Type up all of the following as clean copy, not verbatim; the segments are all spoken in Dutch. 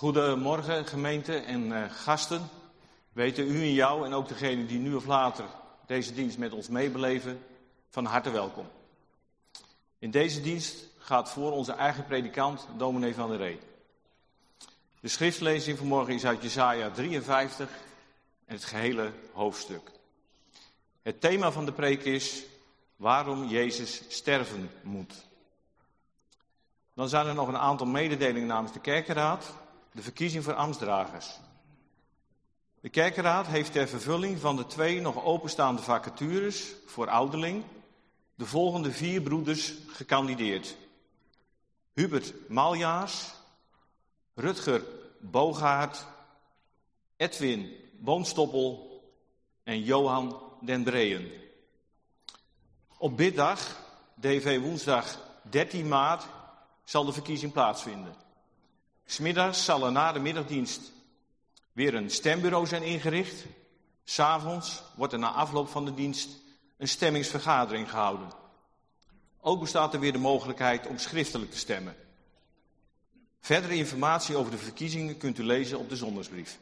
Goedemorgen gemeente en gasten. Weten u en jou en ook degenen die nu of later deze dienst met ons meebeleven, van harte welkom. In deze dienst gaat voor onze eigen predikant, dominee van der Ree. De schriftlezing vanmorgen is uit Jesaja 53 en het gehele hoofdstuk. Het thema van de preek is waarom Jezus sterven moet. Dan zijn er nog een aantal mededelingen namens de kerkenraad. De verkiezing voor ambtsdragers. De kerkenraad heeft ter vervulling van de 2 nog openstaande vacatures voor ouderling de volgende 4 broeders gekandideerd. Hubert Maljaars, Rutger Bogaert, Edwin Woonstoppel en Johan den Breeën. Op biddag, DV woensdag 13 maart, zal de verkiezing plaatsvinden. 'S Middags zal er na de middagdienst weer een stembureau zijn ingericht. 'S Avonds wordt er na afloop van de dienst een stemmingsvergadering gehouden. Ook bestaat er weer de mogelijkheid om schriftelijk te stemmen. Verdere informatie over de verkiezingen kunt u lezen op de zondagsbrief.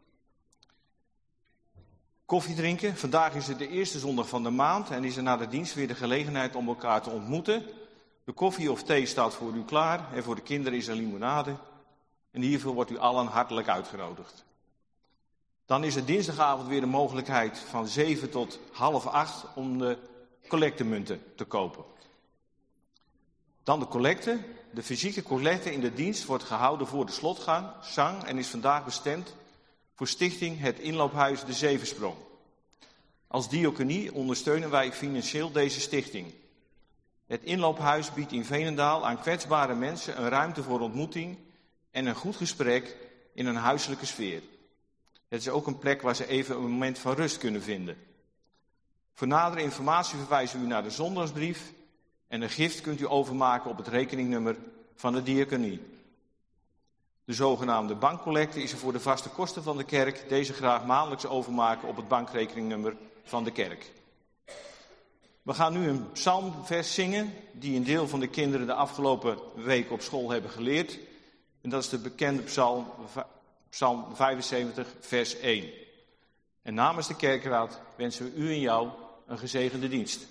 Koffie drinken. Vandaag is het de eerste zondag van de maand en is er na de dienst weer de gelegenheid om elkaar te ontmoeten. De koffie of thee staat voor u klaar en voor de kinderen is er limonade. En hiervoor wordt u allen hartelijk uitgenodigd. Dan is er dinsdagavond weer de mogelijkheid van 7 tot half 8 om de collectemunten te kopen. Dan de collecte. De fysieke collecte in de dienst wordt gehouden voor de slotzang en is vandaag bestemd voor stichting Het Inloophuis De Zevensprong. Als diaconie ondersteunen wij financieel deze stichting. Het inloophuis biedt in Veenendaal aan kwetsbare mensen een ruimte voor ontmoeting en een goed gesprek in een huiselijke sfeer. Het is ook een plek waar ze even een moment van rust kunnen vinden. Voor nadere informatie verwijzen we u naar de zondagsbrief en een gift kunt u overmaken op het rekeningnummer van de diaconie. De zogenaamde bankcollecte is er voor de vaste kosten van de kerk. Deze graag maandelijks overmaken op het bankrekeningnummer van de kerk. We gaan nu een psalmvers zingen die een deel van de kinderen de afgelopen week op school hebben geleerd. En dat is de bekende psalm 75, vers 1. En namens de kerkenraad wensen we u en jou een gezegende dienst.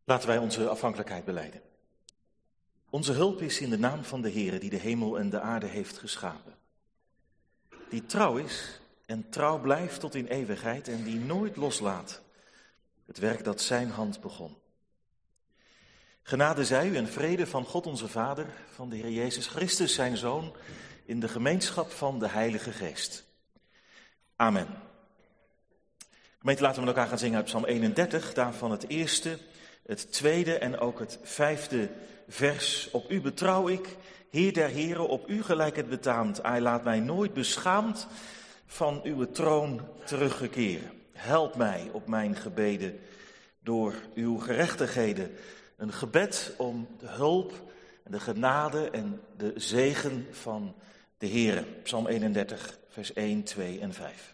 Laten wij onze afhankelijkheid belijden. Onze hulp is in de naam van de Heere die de hemel en de aarde heeft geschapen. Die trouw is en trouw blijft tot in eeuwigheid en die nooit loslaat het werk dat zijn hand begon. Genade zij u en vrede van God onze Vader, van de Heer Jezus Christus zijn Zoon, in de gemeenschap van de Heilige Geest. Amen. Gemeente, laten we met elkaar gaan zingen uit Psalm 31, daarvan het eerste, het tweede en ook het vijfde vers. Op u betrouw ik, Heer der Heren, op u gelijk het betaamt. Ai, laat mij nooit beschaamd van uw troon teruggekeren. Help mij op mijn gebeden door uw gerechtigheden. Een gebed om de hulp en de genade en de zegen van de Heere. Psalm 31, vers 1, 2 en 5.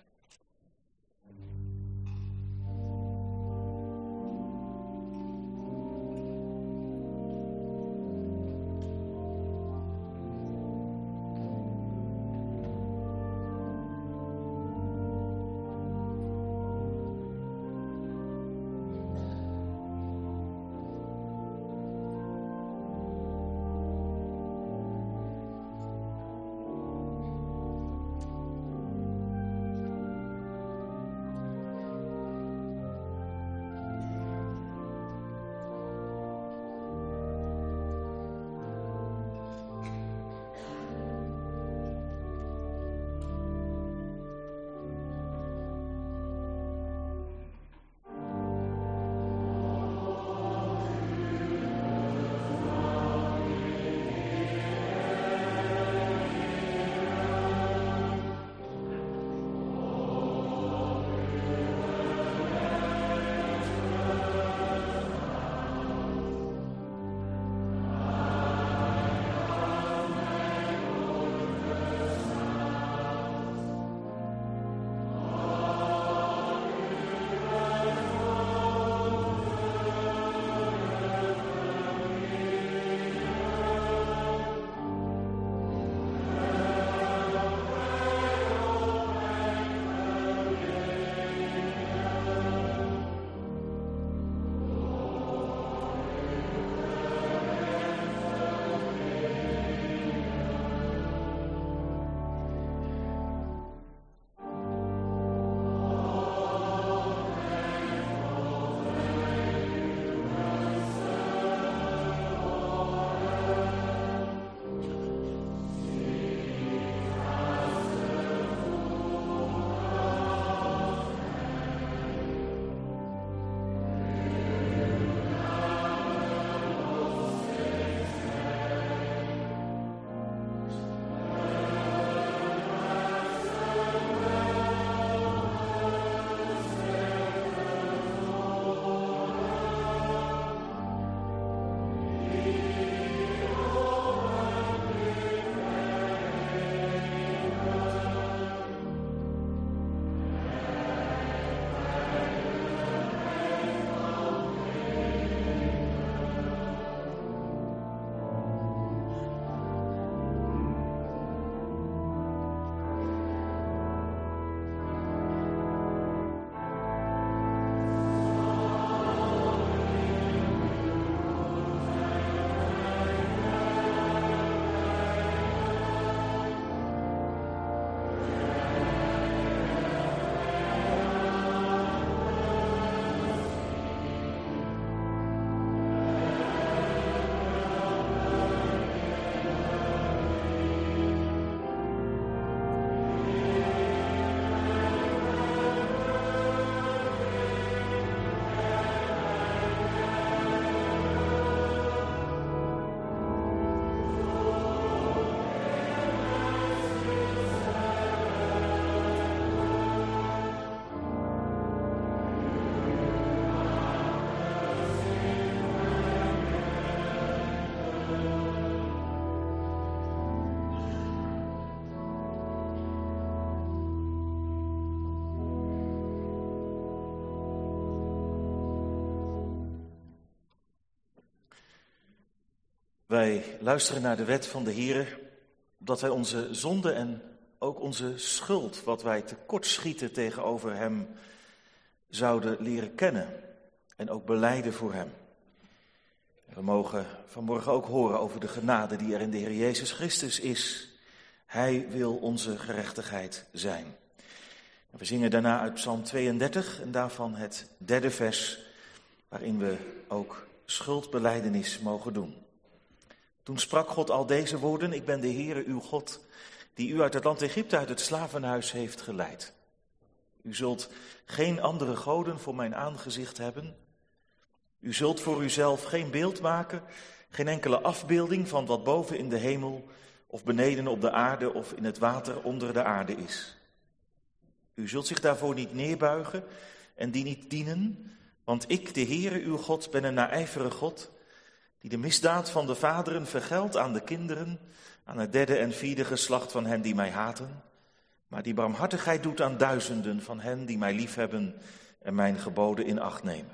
Wij luisteren naar de wet van de Heere, opdat wij onze zonde en ook onze schuld, wat wij tekortschieten tegenover Hem, zouden leren kennen en ook belijden voor Hem. We mogen vanmorgen ook horen over de genade die er in de Heer Jezus Christus is. Hij wil onze gerechtigheid zijn. We zingen daarna uit Psalm 32 en daarvan het 3e vers, waarin we ook schuldbelijdenis mogen doen. Toen sprak God al deze woorden: ik ben de Heere uw God, die u uit het land Egypte, uit het slavenhuis heeft geleid. U zult geen andere goden voor mijn aangezicht hebben. U zult voor uzelf geen beeld maken, geen enkele afbeelding van wat boven in de hemel of beneden op de aarde of in het water onder de aarde is. U zult zich daarvoor niet neerbuigen en die niet dienen, want ik, de Heere uw God, ben een naijverig God, die de misdaad van de vaderen vergeldt aan de kinderen, aan het 3e en 4e geslacht van hen die mij haten, maar die barmhartigheid doet aan duizenden van hen die mij liefhebben en mijn geboden in acht nemen.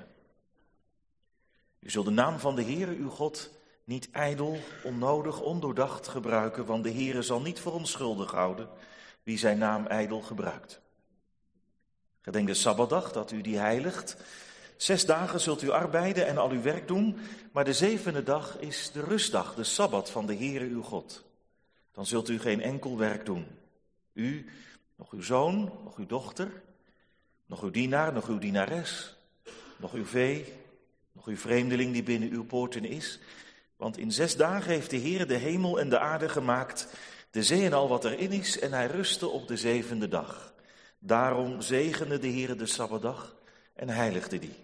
U zult de naam van de Heere uw God niet ijdel, onnodig, ondoordacht gebruiken, want de Heere zal niet voor onschuldig houden wie zijn naam ijdel gebruikt. Gedenk de Sabbatdag, dat u die heiligt. 6 dagen zult u arbeiden en al uw werk doen, maar de 7e dag is de rustdag, de Sabbat van de Heere uw God. Dan zult u geen enkel werk doen. U, nog uw zoon, nog uw dochter, nog uw dienaar, nog uw dienares, nog uw vee, nog uw vreemdeling die binnen uw poorten is. Want in 6 dagen heeft de Heere de hemel en de aarde gemaakt, de zee en al wat erin is, en hij rustte op de 7e dag. Daarom zegende de Heere de Sabbatdag en heiligde die.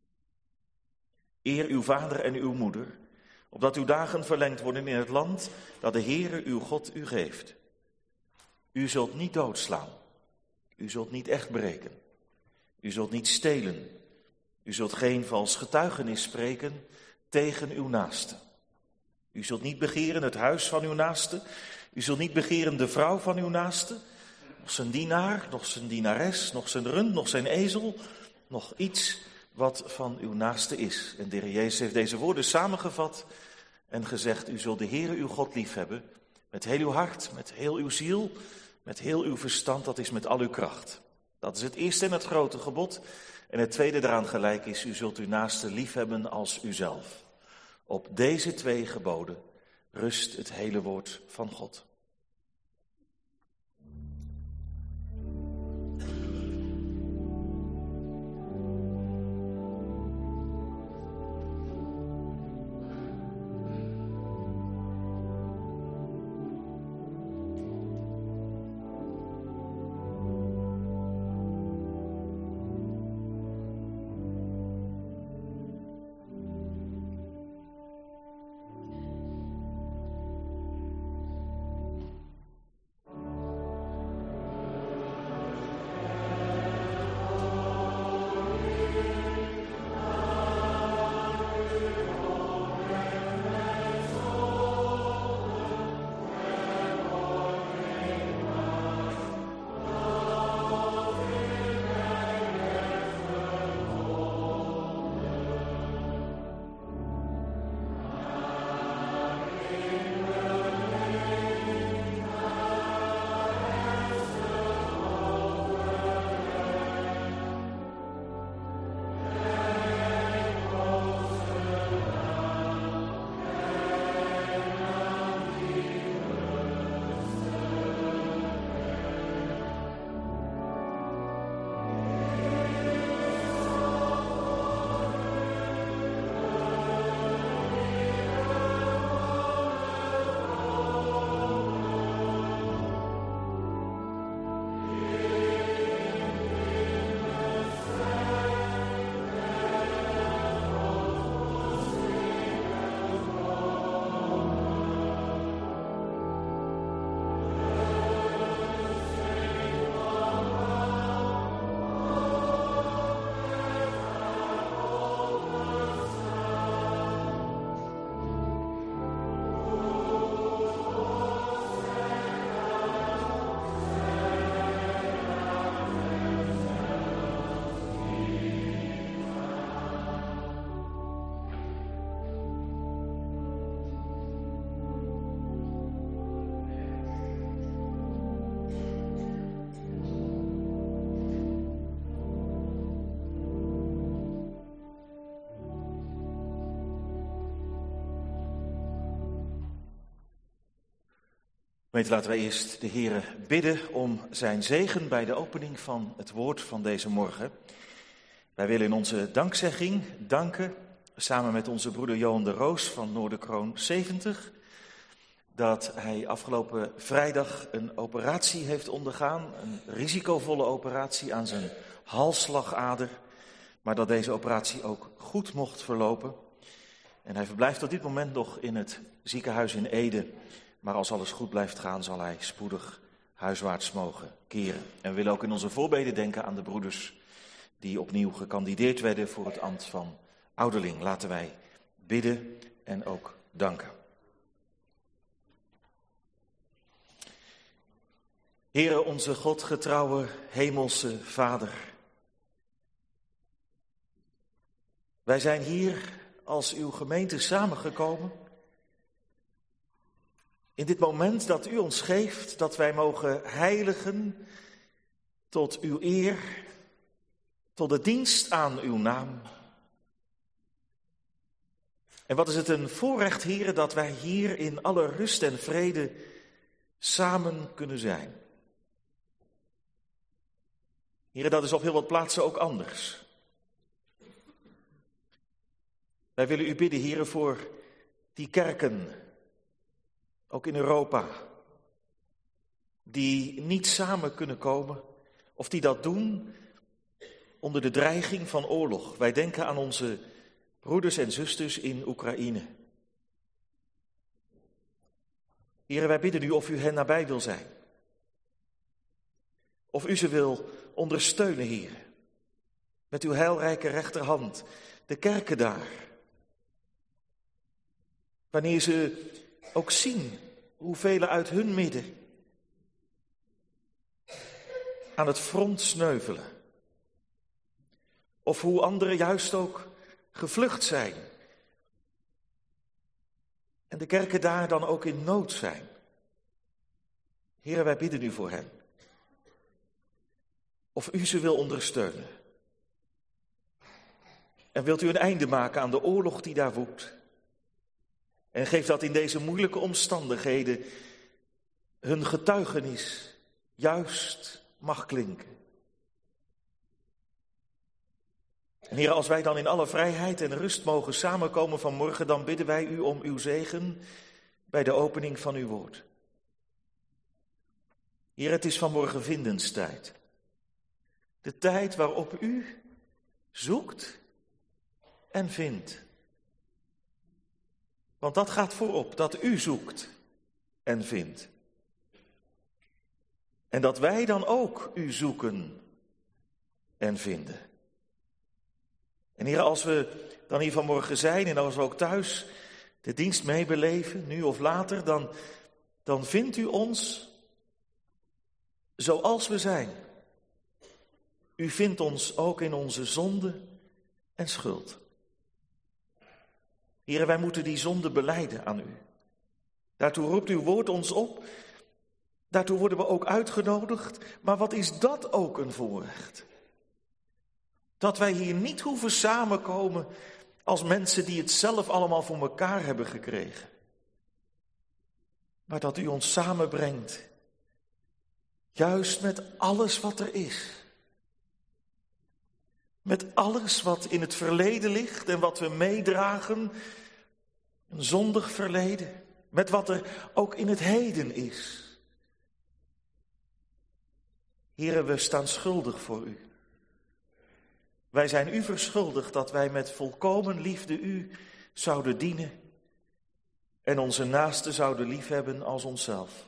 Eer uw vader en uw moeder, opdat uw dagen verlengd worden in het land dat de Heere uw God u geeft. U zult niet doodslaan, u zult niet echt breken, u zult niet stelen, u zult geen vals getuigenis spreken tegen uw naaste. U zult niet begeren het huis van uw naaste, u zult niet begeren de vrouw van uw naaste, nog zijn dienaar, nog zijn dienares, nog zijn rund, nog zijn ezel, nog iets wat van uw naaste is. En de Heer Jezus heeft deze woorden samengevat en gezegd: u zult de Heere uw God liefhebben met heel uw hart, met heel uw ziel, met heel uw verstand, dat is met al uw kracht. Dat is het eerste en het grote gebod. En het tweede daaraan gelijk is: u zult uw naaste liefhebben als uzelf. Op deze 2 geboden rust het hele woord van God. Gemeente, laten wij eerst de Heere bidden om zijn zegen bij de opening van het woord van deze morgen. Wij willen in onze dankzegging danken, samen met onze broeder Johan de Roos van Noorderkroon 70, dat hij afgelopen vrijdag een operatie heeft ondergaan, een risicovolle operatie aan zijn halsslagader, maar dat deze operatie ook goed mocht verlopen. En hij verblijft op dit moment nog in het ziekenhuis in Ede, maar als alles goed blijft gaan zal hij spoedig huiswaarts mogen keren. En we willen ook in onze voorbeden denken aan de broeders die opnieuw gekandideerd werden voor het ambt van ouderling. Laten wij bidden en ook danken. Heere, onze God, getrouwe hemelse Vader. Wij zijn hier als uw gemeente samengekomen. In dit moment dat u ons geeft, dat wij mogen heiligen tot uw eer, tot de dienst aan uw naam. En wat is het een voorrecht, Heere, dat wij hier in alle rust en vrede samen kunnen zijn. Heere, dat is op heel wat plaatsen ook anders. Wij willen u bidden, Heere, voor die kerken, ook in Europa, die niet samen kunnen komen, of die dat doen onder de dreiging van oorlog. Wij denken aan onze broeders en zusters in Oekraïne. Heere, wij bidden u of u hen nabij wil zijn. Of u ze wil ondersteunen, Heere, met uw heilrijke rechterhand, de kerken daar. Wanneer ze ook zien hoe velen uit hun midden aan het front sneuvelen. Of hoe anderen juist ook gevlucht zijn. En de kerken daar dan ook in nood zijn. Heere, wij bidden u voor hen. Of u ze wil ondersteunen. En wilt u een einde maken aan de oorlog die daar woedt. En geef dat in deze moeilijke omstandigheden hun getuigenis juist mag klinken. En Heer, als wij dan in alle vrijheid en rust mogen samenkomen vanmorgen, dan bidden wij u om uw zegen bij de opening van uw woord. Heer, het is vanmorgen vindenstijd. De tijd waarop u zoekt en vindt. Want dat gaat voorop, dat u zoekt en vindt. En dat wij dan ook u zoeken en vinden. En Heer, als we dan hier vanmorgen zijn en als we ook thuis de dienst meebeleven, nu of later, dan vindt u ons zoals we zijn. U vindt ons ook in onze zonde en schuld. Heer, wij moeten die zonde belijden aan u. Daartoe roept uw woord ons op. Daartoe worden we ook uitgenodigd. Maar wat is dat ook een voorrecht? Dat wij hier niet hoeven samenkomen als mensen die het zelf allemaal voor elkaar hebben gekregen. Maar dat u ons samenbrengt. Juist met alles wat er is. Met alles wat in het verleden ligt en wat we meedragen. Een zondig verleden. Met wat er ook in het heden is. Heere, we staan schuldig voor u. Wij zijn u verschuldigd dat wij met volkomen liefde u zouden dienen. En onze naaste zouden liefhebben als onszelf.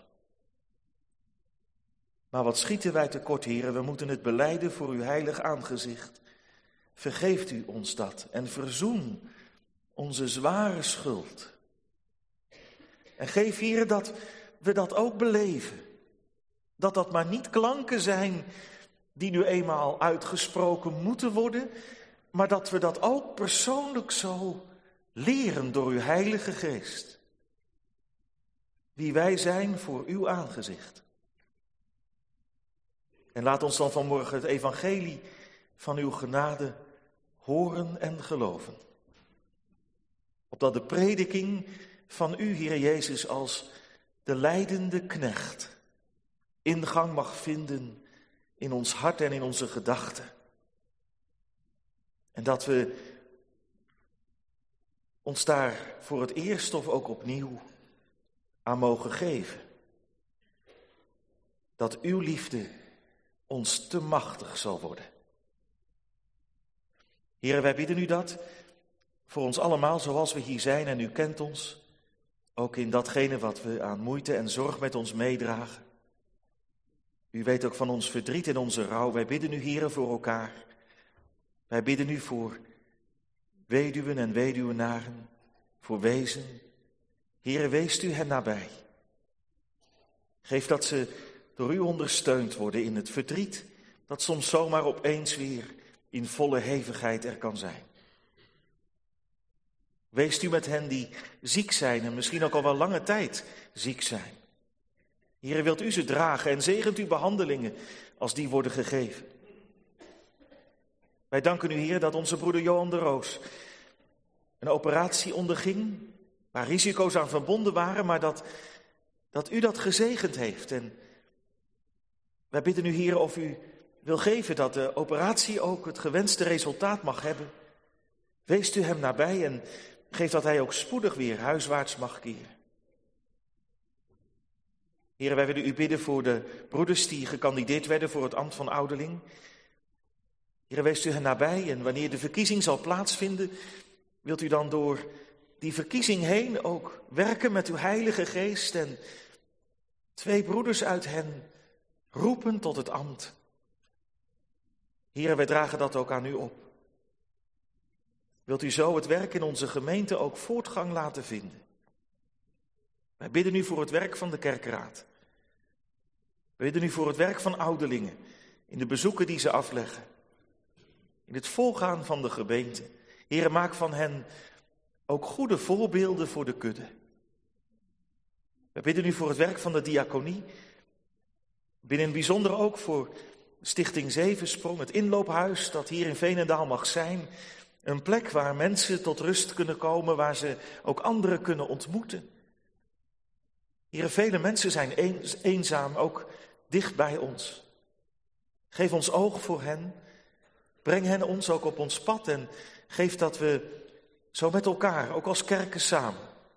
Maar wat schieten wij tekort, Heere, we moeten het belijden voor uw heilig aangezicht. Vergeeft u ons dat en verzoen onze zware schuld. En geef, Heere, dat we dat ook beleven. Dat dat maar niet klanken zijn die nu eenmaal uitgesproken moeten worden, maar dat we dat ook persoonlijk zo leren door uw Heilige Geest. Wie wij zijn voor uw aangezicht. En laat ons dan vanmorgen het evangelie van uw genade horen en geloven. Opdat de prediking van u, Heer Jezus, als de lijdende knecht, ingang mag vinden in ons hart en in onze gedachten. En dat we ons daar voor het eerst of ook opnieuw aan mogen geven. Dat uw liefde ons te machtig zal worden. Here, wij bidden u dat voor ons allemaal zoals we hier zijn en u kent ons. Ook in datgene wat we aan moeite en zorg met ons meedragen. U weet ook van ons verdriet en onze rouw. Wij bidden u, Here, voor elkaar. Wij bidden u voor weduwen en weduwenaren, voor wezen. Here, weest u hen nabij. Geef dat ze door u ondersteund worden in het verdriet, dat soms zomaar opeens weer in volle hevigheid er kan zijn. Weest u met hen die ziek zijn en misschien ook al wel lange tijd ziek zijn. Here, wilt u ze dragen en zegent uw behandelingen als die worden gegeven. Wij danken u, Heer, dat onze broeder Johan de Roos een operatie onderging, waar risico's aan verbonden waren, maar dat u dat gezegend heeft. En wij bidden u, Heer, of u wil geven dat de operatie ook het gewenste resultaat mag hebben. Weest u hem nabij en geef dat hij ook spoedig weer huiswaarts mag keren. Heer, wij willen u bidden voor de broeders die gekandideerd werden voor het ambt van ouderling. Heer, weest u hen nabij en wanneer de verkiezing zal plaatsvinden, wilt u dan door die verkiezing heen ook werken met uw Heilige Geest en 2 broeders uit hen roepen tot het ambt. Heer, wij dragen dat ook aan u op. Wilt u zo het werk in onze gemeente ook voortgang laten vinden? Wij bidden u voor het werk van de kerkraad. We bidden u voor het werk van ouderlingen, in de bezoeken die ze afleggen. In het volgaan van de gemeente. Heer, maak van hen ook goede voorbeelden voor de kudde. We bidden u voor het werk van de diaconie. Binnen het bijzonder ook voor Stichting Zevensprong, het inloophuis dat hier in Veenendaal mag zijn. Een plek waar mensen tot rust kunnen komen, waar ze ook anderen kunnen ontmoeten. Heer, vele mensen zijn eenzaam, ook dicht bij ons. Geef ons oog voor hen. Breng hen ons ook op ons pad en geef dat we zo met elkaar, ook als kerken samen,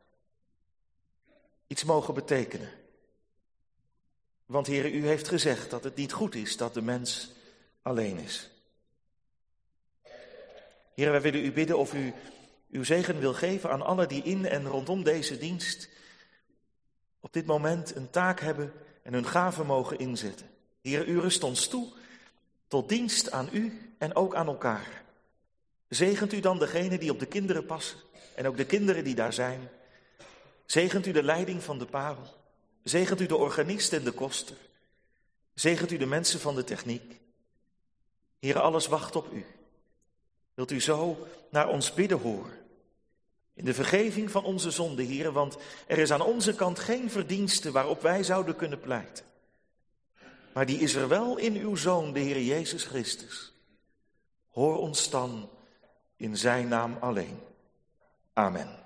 iets mogen betekenen. Want Heer, u heeft gezegd dat het niet goed is dat de mens alleen is. Heer, wij willen u bidden of u uw zegen wil geven aan allen die in en rondom deze dienst op dit moment een taak hebben en hun gaven mogen inzetten. Heer, u rust ons toe tot dienst aan u en ook aan elkaar. Zegent u dan degene die op de kinderen passen en ook de kinderen die daar zijn. Zegent u de leiding van de parel. Zegent u de organist en de koster. Zegent u de mensen van de techniek. Heer, alles wacht op u. Wilt u zo naar ons bidden horen? In de vergeving van onze zonden, Heer, want er is aan onze kant geen verdienste waarop wij zouden kunnen pleiten. Maar die is er wel in uw Zoon, de Heer Jezus Christus. Hoor ons dan in zijn naam alleen. Amen.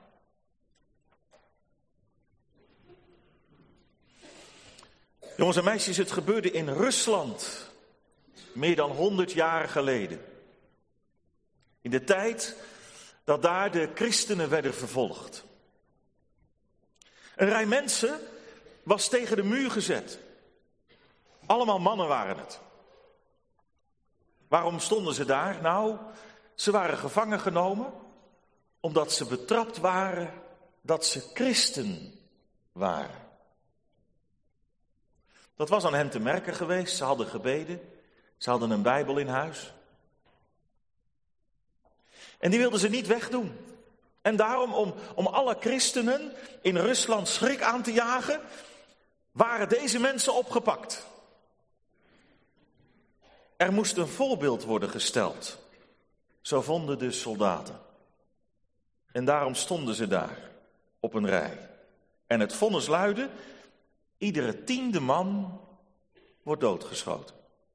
Jongens en meisjes, het gebeurde in Rusland, meer dan 100 jaar geleden. In de tijd dat daar de christenen werden vervolgd. Een rij mensen was tegen de muur gezet. Allemaal mannen waren het. Waarom stonden ze daar? Nou, ze waren gevangen genomen omdat ze betrapt waren dat ze christen waren. Dat was aan hen te merken geweest. Ze hadden gebeden. Ze hadden een Bijbel in huis. En die wilden ze niet wegdoen. En daarom, om alle christenen in Rusland schrik aan te jagen, waren deze mensen opgepakt. Er moest een voorbeeld worden gesteld. Zo vonden de soldaten. En daarom stonden ze daar op een rij. En het vonnis luidde: iedere 10e man wordt doodgeschoten.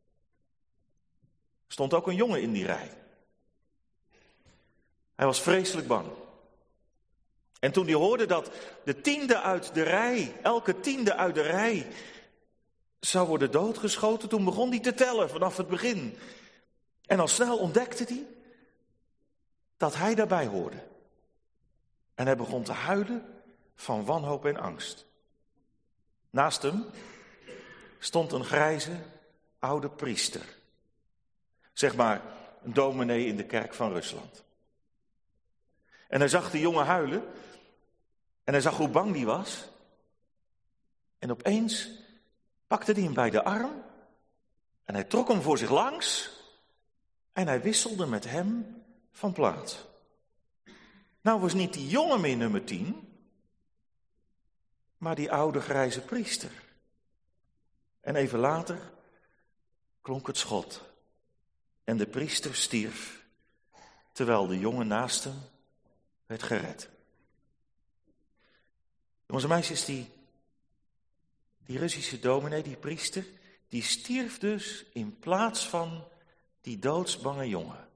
Er stond ook een jongen in die rij. Hij was vreselijk bang. En toen hij hoorde dat de tiende uit de rij, elke tiende uit de rij, zou worden doodgeschoten, toen begon hij te tellen vanaf het begin. En al snel ontdekte hij dat hij daarbij hoorde. En hij begon te huilen van wanhoop en angst. Naast hem stond een grijze, oude priester. Zeg maar een dominee in de kerk van Rusland. En hij zag de jongen huilen. En hij zag hoe bang die was. En opeens pakte hij hem bij de arm. En hij trok hem voor zich langs. En hij wisselde met hem van plaats. Nou was niet die jongen meer nummer 10. Maar die oude grijze priester. En even later klonk het schot. En de priester stierf. Terwijl de jongen naast hem werd gered. Jongens en meisjes, die Russische dominee, die priester, die stierf dus in plaats van die doodsbange jongen.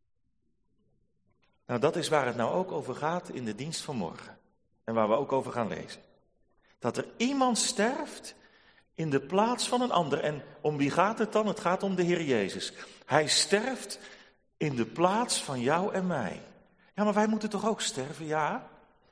Nou, dat is waar het nou ook over gaat in de dienst van morgen. En waar we ook over gaan lezen. Dat er iemand sterft in de plaats van een ander. En om wie gaat het dan? Het gaat om de Heer Jezus. Hij sterft in de plaats van jou en mij. Ja, maar wij moeten toch ook sterven, ja?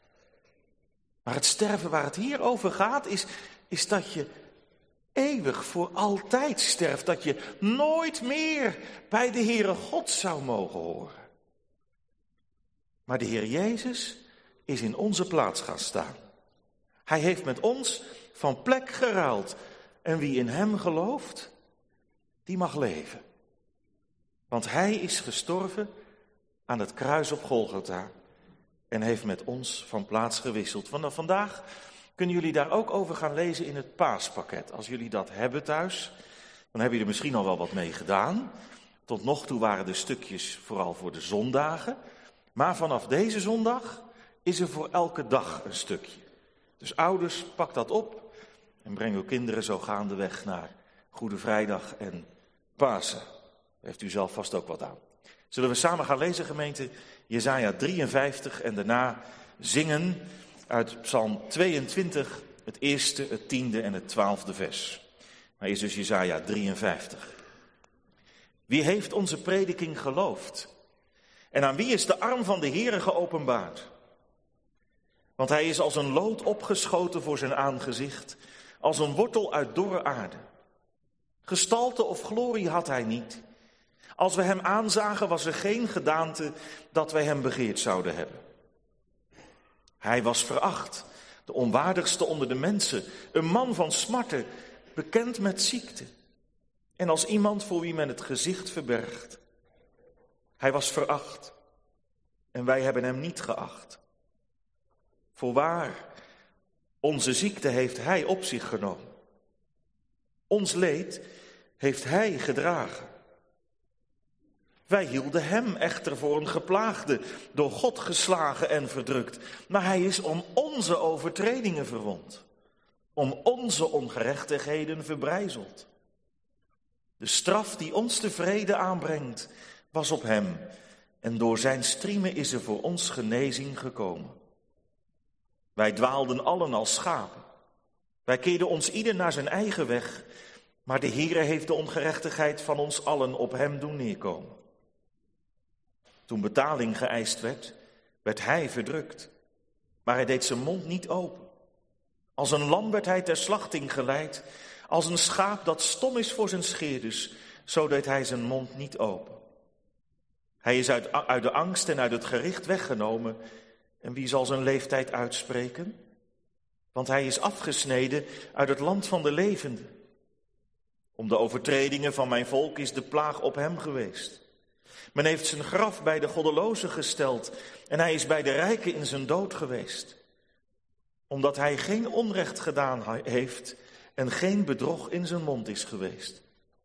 Maar het sterven waar het hier over gaat, is dat je eeuwig voor altijd sterft. Dat je nooit meer bij de Heere God zou mogen horen. Maar de Heer Jezus is in onze plaats gaan staan. Hij heeft met ons van plek geruild. En wie in hem gelooft, die mag leven. Want hij is gestorven aan het kruis op Golgotha. En heeft met ons van plaats gewisseld. Vanaf vandaag kunnen jullie daar ook over gaan lezen in het paaspakket. Als jullie dat hebben thuis, dan hebben jullie er misschien al wel wat mee gedaan. Tot nog toe waren de stukjes vooral voor de zondagen. Maar vanaf deze zondag is er voor elke dag een stukje. Dus ouders, pak dat op en breng uw kinderen zo gaandeweg naar Goede Vrijdag en Pasen. Daar heeft u zelf vast ook wat aan. Zullen we samen gaan lezen, gemeente, Jesaja 53 en daarna zingen uit Psalm 22, het eerste, het 10e en het 12e vers. Maar eerst dus Jesaja 53. Wie heeft onze prediking geloofd? En aan wie is de arm van de Heere geopenbaard? Want hij is als een lood opgeschoten voor zijn aangezicht, als een wortel uit dorre aarde. Gestalte of glorie had hij niet. Als we hem aanzagen, was er geen gedaante dat wij hem begeerd zouden hebben. Hij was veracht, de onwaardigste onder de mensen, een man van smarten, bekend met ziekte. En als iemand voor wie men het gezicht verbergt. Hij was veracht en wij hebben hem niet geacht. Voorwaar, onze ziekte heeft hij op zich genomen. Ons leed heeft hij gedragen. Wij hielden hem echter voor een geplaagde, door God geslagen en verdrukt. Maar hij is om onze overtredingen verwond, om onze ongerechtigheden verbrijzeld. De straf die ons de vrede aanbrengt, was op hem. En door zijn striemen is er voor ons genezing gekomen. Wij dwaalden allen als schapen. Wij keerden ons ieder naar zijn eigen weg. Maar de Heere heeft de ongerechtigheid van ons allen op hem doen neerkomen. Toen betaling geëist werd, werd hij verdrukt. Maar hij deed zijn mond niet open. Als een lam werd hij ter slachting geleid. Als een schaap dat stom is voor zijn scheerders, zo deed hij zijn mond niet open. Hij is uit de angst en uit het gericht weggenomen. En wie zal zijn leeftijd uitspreken? Want hij is afgesneden uit het land van de levenden. Om de overtredingen van mijn volk is de plaag op hem geweest. Men heeft zijn graf bij de goddelozen gesteld en hij is bij de rijken in zijn dood geweest. Omdat hij geen onrecht gedaan heeft en geen bedrog in zijn mond is geweest.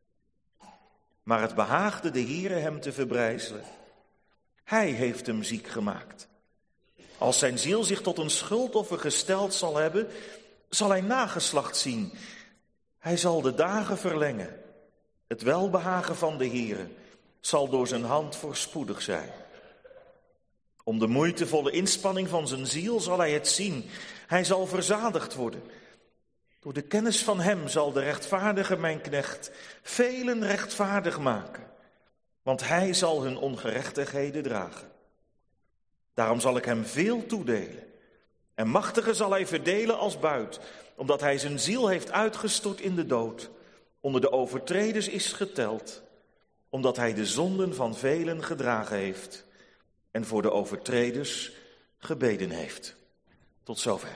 Maar het behaagde de Heere hem te verbrijzelen. Hij heeft hem ziek gemaakt. Als zijn ziel zich tot een schuldoffer gesteld zal hebben, zal hij nageslacht zien. Hij zal de dagen verlengen. Het welbehagen van de Heere zal door zijn hand voorspoedig zijn. Om de moeitevolle inspanning van zijn ziel zal hij het zien. Hij zal verzadigd worden. Door de kennis van hem zal de rechtvaardige, mijn knecht, velen rechtvaardig maken. Want hij zal hun ongerechtigheden dragen. Daarom zal ik hem veel toedelen. En machtige zal hij verdelen als buit, omdat hij zijn ziel heeft uitgestort in de dood. Onder de overtreders is geteld, omdat hij de zonden van velen gedragen heeft en voor de overtreders gebeden heeft. Tot zover.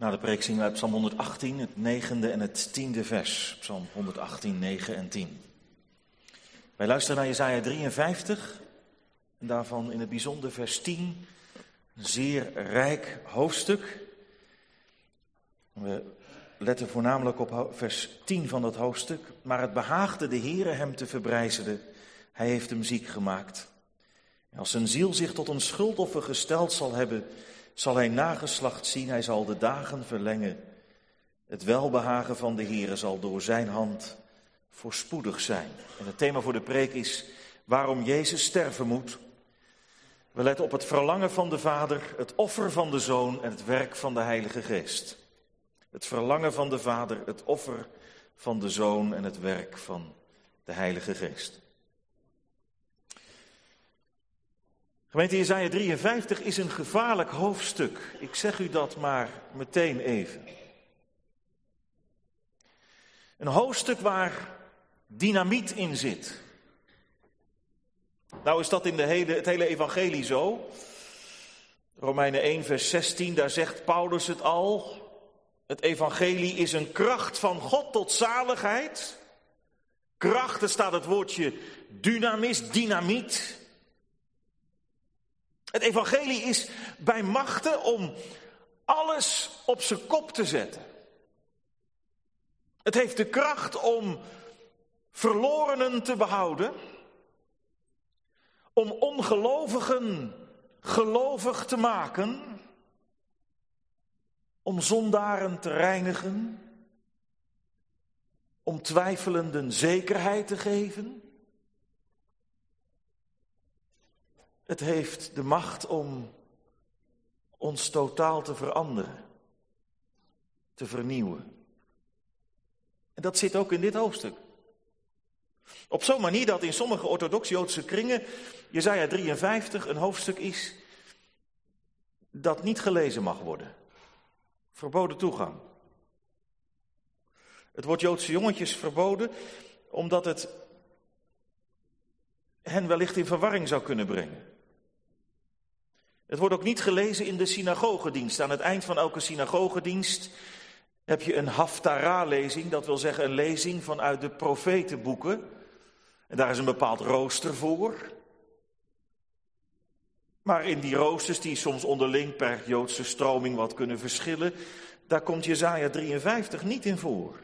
Na de preek zingen we uit Psalm 118, het 9e en het 10e vers. Psalm 118, 9 en 10. Wij luisteren naar Jesaja 53 en daarvan in het bijzonder vers 10. Een zeer rijk hoofdstuk. We letten voornamelijk op vers 10 van dat hoofdstuk. Maar het behaagde de Heere hem te verbrijzelen. Hij heeft hem ziek gemaakt. Als zijn ziel zich tot een schuldoffer gesteld zal hebben, zal hij nageslacht zien, hij zal de dagen verlengen. Het welbehagen van de Heere zal door zijn hand voorspoedig zijn. En het thema voor de preek is waarom Jezus sterven moet. We letten op het verlangen van de Vader, het offer van de Zoon en het werk van de Heilige Geest. Het verlangen van de Vader, het offer van de Zoon en het werk van de Heilige Geest. Gemeente, Jesaja 53 is een gevaarlijk hoofdstuk. Ik zeg u dat maar meteen even. Een hoofdstuk waar dynamiet in zit. Nou is dat in het hele evangelie zo. Romeinen 1 vers 16, daar zegt Paulus het al. Het evangelie is een kracht van God tot zaligheid. Kracht, er staat het woordje dynamis, dynamiet. Het evangelie is bij machten om alles op zijn kop te zetten. Het heeft de kracht om verlorenen te behouden, om ongelovigen gelovig te maken, om zondaren te reinigen, om twijfelenden zekerheid te geven. Het heeft de macht om ons totaal te veranderen, te vernieuwen. En dat zit ook in dit hoofdstuk. Op zo'n manier dat in sommige orthodox-Joodse kringen Jesaja 53 een hoofdstuk is dat niet gelezen mag worden. Verboden toegang. Het wordt Joodse jongetjes verboden omdat het hen wellicht in verwarring zou kunnen brengen. Het wordt ook niet gelezen in de synagogedienst. Aan het eind van elke synagogedienst heb je een haftarah-lezing, dat wil zeggen een lezing vanuit de profetenboeken. En daar is een bepaald rooster voor. Maar in die roosters, die soms onderling per Joodse stroming wat kunnen verschillen, daar komt Jesaja 53 niet in voor.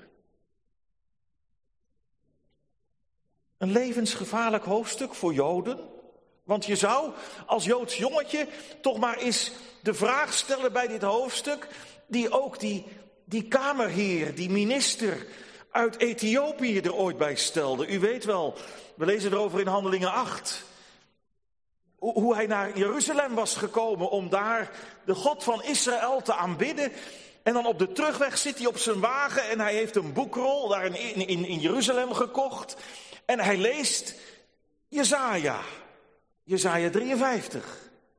Een levensgevaarlijk hoofdstuk voor Joden. Want je zou als Joods jongetje toch maar eens de vraag stellen bij dit hoofdstuk, die ook die kamerheer, die minister uit Ethiopië er ooit bij stelde. U weet wel, we lezen erover in Handelingen 8. Hoe hij naar Jeruzalem was gekomen om daar de God van Israël te aanbidden. En dan op de terugweg zit hij op zijn wagen en hij heeft een boekrol daar in Jeruzalem gekocht. En hij leest Jesaja 53.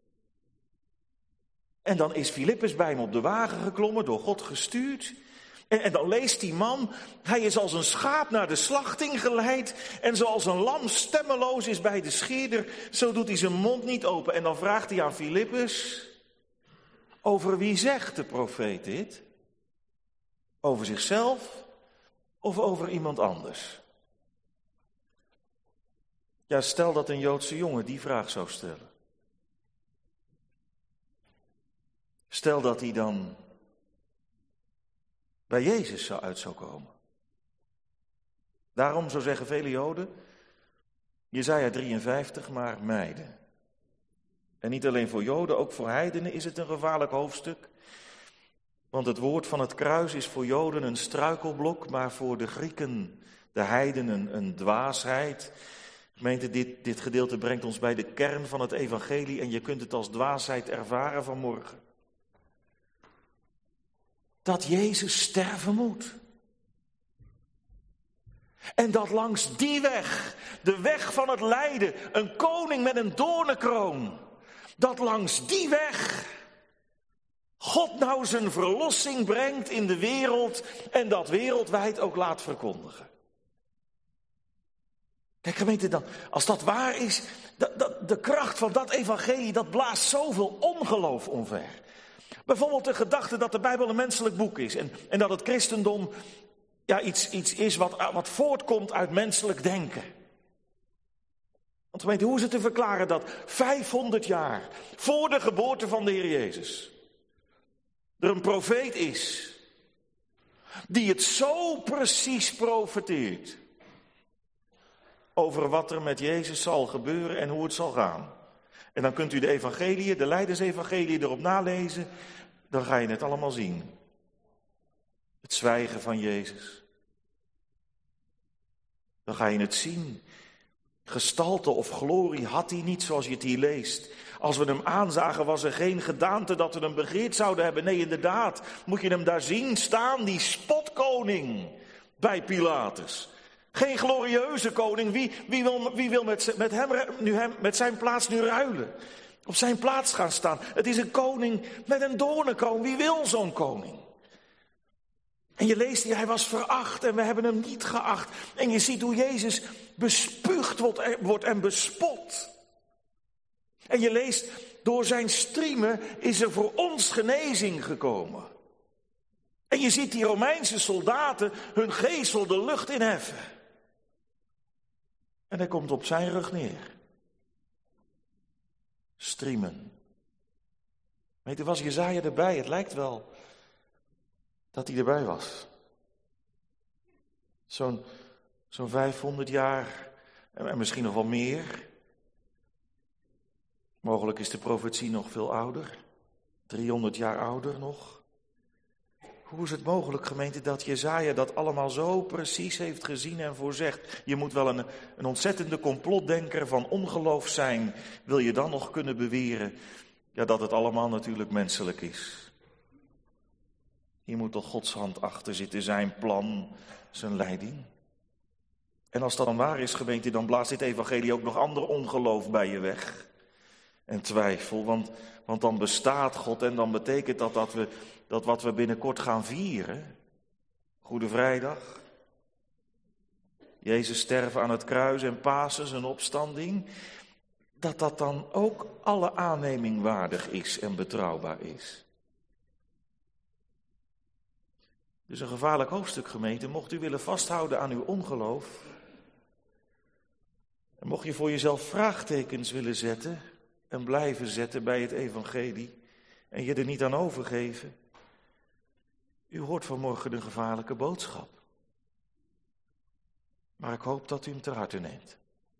En dan is Filippus bij hem op de wagen geklommen, door God gestuurd. En dan leest die man, hij is als een schaap naar de slachting geleid. En zoals een lam stemmeloos is bij de scheerder, zo doet hij zijn mond niet open. En dan vraagt hij aan Filippus, over wie zegt de profeet dit? Over zichzelf of over iemand anders? Ja, stel dat een Joodse jongen die vraag zou stellen. Stel dat hij dan bij Jezus uit zou komen. Daarom, zo zeggen vele Joden, Jesaja 53 maar mijden. En niet alleen voor Joden, ook voor heidenen is het een gevaarlijk hoofdstuk. Want het woord van het kruis is voor Joden een struikelblok, maar voor de Grieken, de heidenen, een dwaasheid. Gemeente, dit gedeelte brengt ons bij de kern van het evangelie en je kunt het als dwaasheid ervaren vanmorgen. Dat Jezus sterven moet. En dat langs die weg, de weg van het lijden, een koning met een doornenkroon, dat langs die weg God nou zijn verlossing brengt in de wereld en dat wereldwijd ook laat verkondigen. Kijk gemeente, dan, als dat waar is, de kracht van dat evangelie, dat blaast zoveel ongeloof omver. Bijvoorbeeld de gedachte dat de Bijbel een menselijk boek is en dat het christendom iets is wat voortkomt uit menselijk denken. Want gemeente, hoe is het te verklaren dat 500 jaar voor de geboorte van de Heer Jezus er een profeet is die het zo precies profeteert over wat er met Jezus zal gebeuren en hoe het zal gaan. En dan kunt u de evangeliën, de Lijdensevangelie erop nalezen, dan ga je het allemaal zien. Het zwijgen van Jezus. Dan ga je het zien. Gestalte of glorie had hij niet zoals je het hier leest. Als we hem aanzagen was er geen gedaante dat we hem begeerd zouden hebben. Nee, inderdaad, moet je hem daar zien staan, die spotkoning bij Pilatus. Geen glorieuze koning, wie wil met zijn plaats nu ruilen? Op zijn plaats gaan staan. Het is een koning met een doornenkroon, wie wil zo'n koning? En je leest hier, hij was veracht en we hebben hem niet geacht. En je ziet hoe Jezus bespuugd wordt en bespot. En je leest, door zijn striemen is er voor ons genezing gekomen. En je ziet die Romeinse soldaten hun geesel de lucht in heffen. En hij komt op zijn rug neer. Striemen. Weet je, was Jesaja erbij? Het lijkt wel dat hij erbij was. Zo'n 500 jaar en misschien nog wel meer. Mogelijk is de profetie nog veel ouder. 300 jaar ouder nog. Hoe is het mogelijk, gemeente, dat Jesaja dat allemaal zo precies heeft gezien en voorzegd? Je moet wel een ontzettende complotdenker van ongeloof zijn. Wil je dan nog kunnen beweren dat het allemaal natuurlijk menselijk is? Hier moet toch Gods hand achter zitten, zijn plan, zijn leiding. En als dat dan waar is, gemeente, dan blaast dit evangelie ook nog ander ongeloof bij je weg. En twijfel, want dan bestaat God en dan betekent dat wat we binnenkort gaan vieren, Goede Vrijdag, Jezus sterven aan het kruis en Pasen, zijn opstanding, dat dan ook alle aanneming waardig is en betrouwbaar is. Dus een gevaarlijk hoofdstuk, gemeente. Mocht u willen vasthouden aan uw ongeloof, en mocht je voor jezelf vraagtekens willen zetten en blijven zetten bij het evangelie en je er niet aan overgeven, u hoort vanmorgen een gevaarlijke boodschap. Maar ik hoop dat u hem ter harte neemt.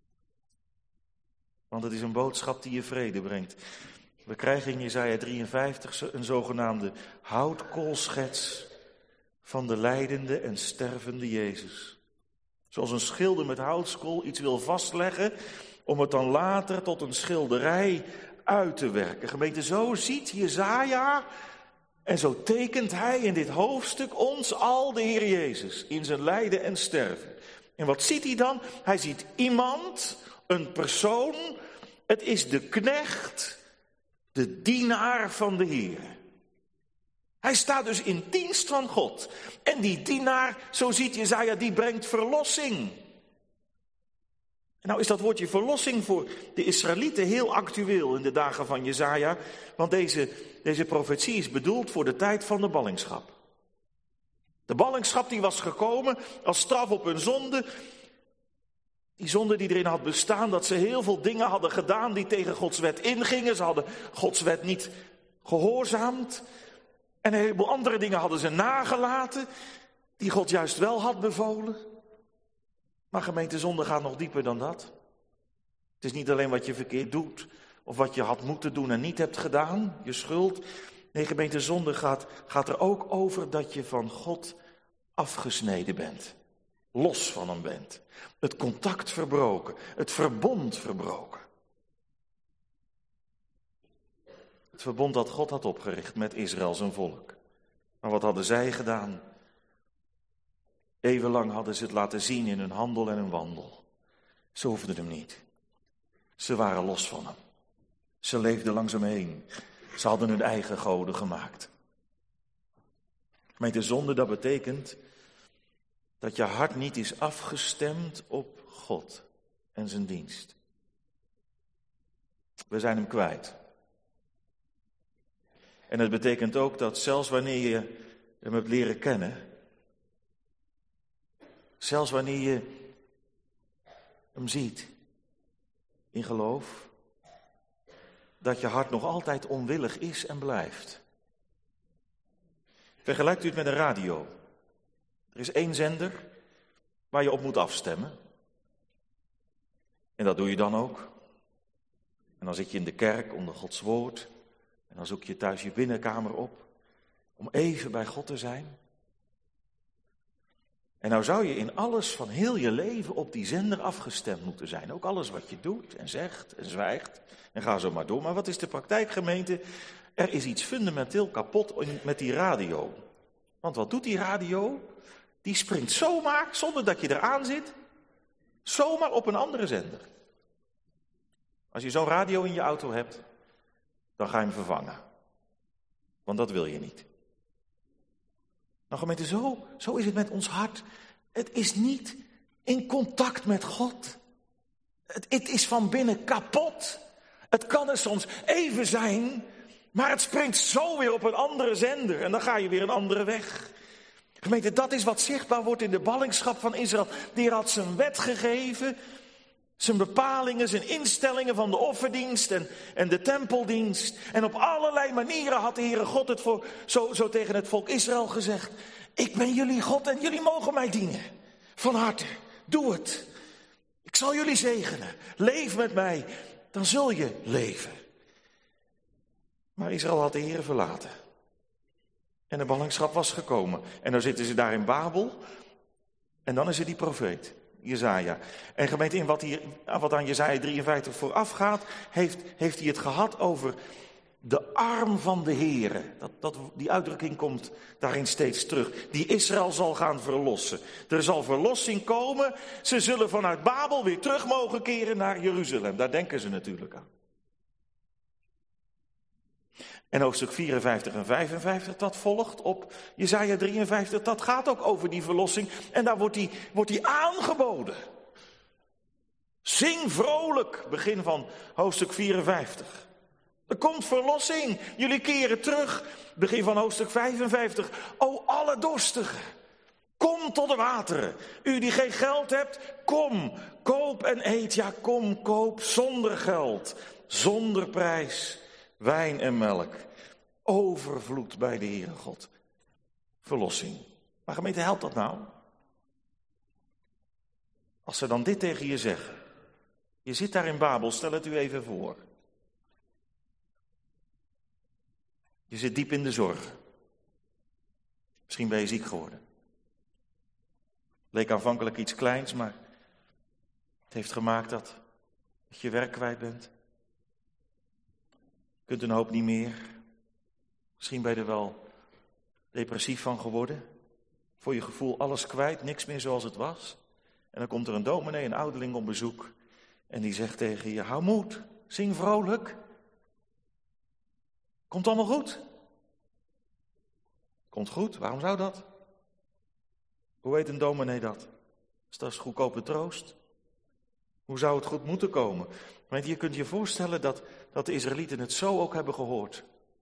Want het is een boodschap die je vrede brengt. We krijgen in Jesaja 53 een zogenaamde houtkoolschets van de lijdende en stervende Jezus. Zoals een schilder met houtskool iets wil vastleggen om het dan later tot een schilderij uit te werken. Gemeente, zo ziet Jesaja en zo tekent hij in dit hoofdstuk ons al de Heer Jezus in zijn lijden en sterven. En wat ziet hij dan? Hij ziet iemand, een persoon, het is de knecht, de dienaar van de Heer. Hij staat dus in dienst van God. En die dienaar, zo ziet Jesaja, die brengt verlossing. En nou is dat woordje verlossing voor de Israëlieten heel actueel in de dagen van Jesaja. Want deze profetie is bedoeld voor de tijd van de ballingschap. De ballingschap die was gekomen als straf op hun zonde. Die zonde die erin had bestaan, dat ze heel veel dingen hadden gedaan die tegen Gods wet ingingen. Ze hadden Gods wet niet gehoorzaamd. En een heleboel andere dingen hadden ze nagelaten, die God juist wel had bevolen. Maar gemeente, zonde gaat nog dieper dan dat. Het is niet alleen wat je verkeerd doet, of wat je had moeten doen en niet hebt gedaan, je schuld. Nee, gemeente, zonde gaat er ook over dat je van God afgesneden bent. Los van hem bent. Het contact verbroken, het verbond verbroken. Het verbond dat God had opgericht met Israël zijn volk. Maar wat hadden zij gedaan? Eeuwenlang hadden ze het laten zien in hun handel en hun wandel. Ze hoefden hem niet. Ze waren los van hem. Ze leefden langs hem heen. Ze hadden hun eigen goden gemaakt. Met de zonde, dat betekent dat je hart niet is afgestemd op God en zijn dienst. We zijn hem kwijt. En het betekent ook dat zelfs wanneer je hem hebt leren kennen, zelfs wanneer je hem ziet in geloof, dat je hart nog altijd onwillig is en blijft. Vergelijkt u het met een radio. Er is 1 zender waar je op moet afstemmen. En dat doe je dan ook. En dan zit je in de kerk onder Gods woord. En dan zoek je thuis je binnenkamer op om even bij God te zijn. En nou zou je in alles van heel je leven op die zender afgestemd moeten zijn. Ook alles wat je doet en zegt en zwijgt. En ga zo maar door. Maar wat is de praktijk, gemeente? Er is iets fundamenteel kapot met die radio. Want wat doet die radio? Die springt zomaar, zonder dat je eraan zit, zomaar op een andere zender. Als je zo'n radio in je auto hebt, dan ga je hem vervangen. Want dat wil je niet. Nou gemeente, zo is het met ons hart. Het is niet in contact met God. Het is van binnen kapot. Het kan er soms even zijn, maar het springt zo weer op een andere zender. En dan ga je weer een andere weg. Gemeente, dat is wat zichtbaar wordt in de ballingschap van Israël. De Heer had zijn wet gegeven, zijn bepalingen, zijn instellingen van de offerdienst en de tempeldienst. En op allerlei manieren had de Heere God het zo tegen het volk Israël gezegd. Ik ben jullie God en jullie mogen mij dienen. Van harte, doe het. Ik zal jullie zegenen. Leef met mij, dan zul je leven. Maar Israël had de Heere verlaten. En de ballingschap was gekomen. En dan zitten ze daar in Babel. En dan is er die profeet, Jesaja. En gemeente, in wat aan Jesaja 53 vooraf gaat, heeft hij het gehad over de arm van de Heere. Die uitdrukking komt daarin steeds terug. Die Israël zal gaan verlossen. Er zal verlossing komen. Ze zullen vanuit Babel weer terug mogen keren naar Jeruzalem. Daar denken ze natuurlijk aan. En hoofdstuk 54 en 55, dat volgt op Jesaja 53, dat gaat ook over die verlossing. En daar wordt die aangeboden. Zing vrolijk, begin van hoofdstuk 54. Er komt verlossing, jullie keren terug, begin van hoofdstuk 55. O alle dorstigen, kom tot de wateren. U die geen geld hebt, kom, koop en eet. Ja, kom, koop zonder geld, zonder prijs. Wijn en melk, overvloed bij de Heere God. Verlossing. Maar gemeente, helpt dat nou? Als ze dan dit tegen je zeggen. Je zit daar in Babel, stel het u even voor. Je zit diep in de zorg. Misschien ben je ziek geworden. Leek aanvankelijk iets kleins, maar het heeft gemaakt dat je werk kwijt bent. Je kunt een hoop niet meer. Misschien ben je er wel depressief van geworden. Voor je gevoel alles kwijt, niks meer zoals het was. En dan komt er een dominee, een ouderling op bezoek. En die zegt tegen je, hou moed, zing vrolijk. Komt allemaal goed. Komt goed, waarom zou dat? Hoe weet een dominee dat? Is dat goedkope troost? Hoe zou het goed moeten komen? Maar je kunt je voorstellen dat de Israëlieten het zo ook hebben gehoord.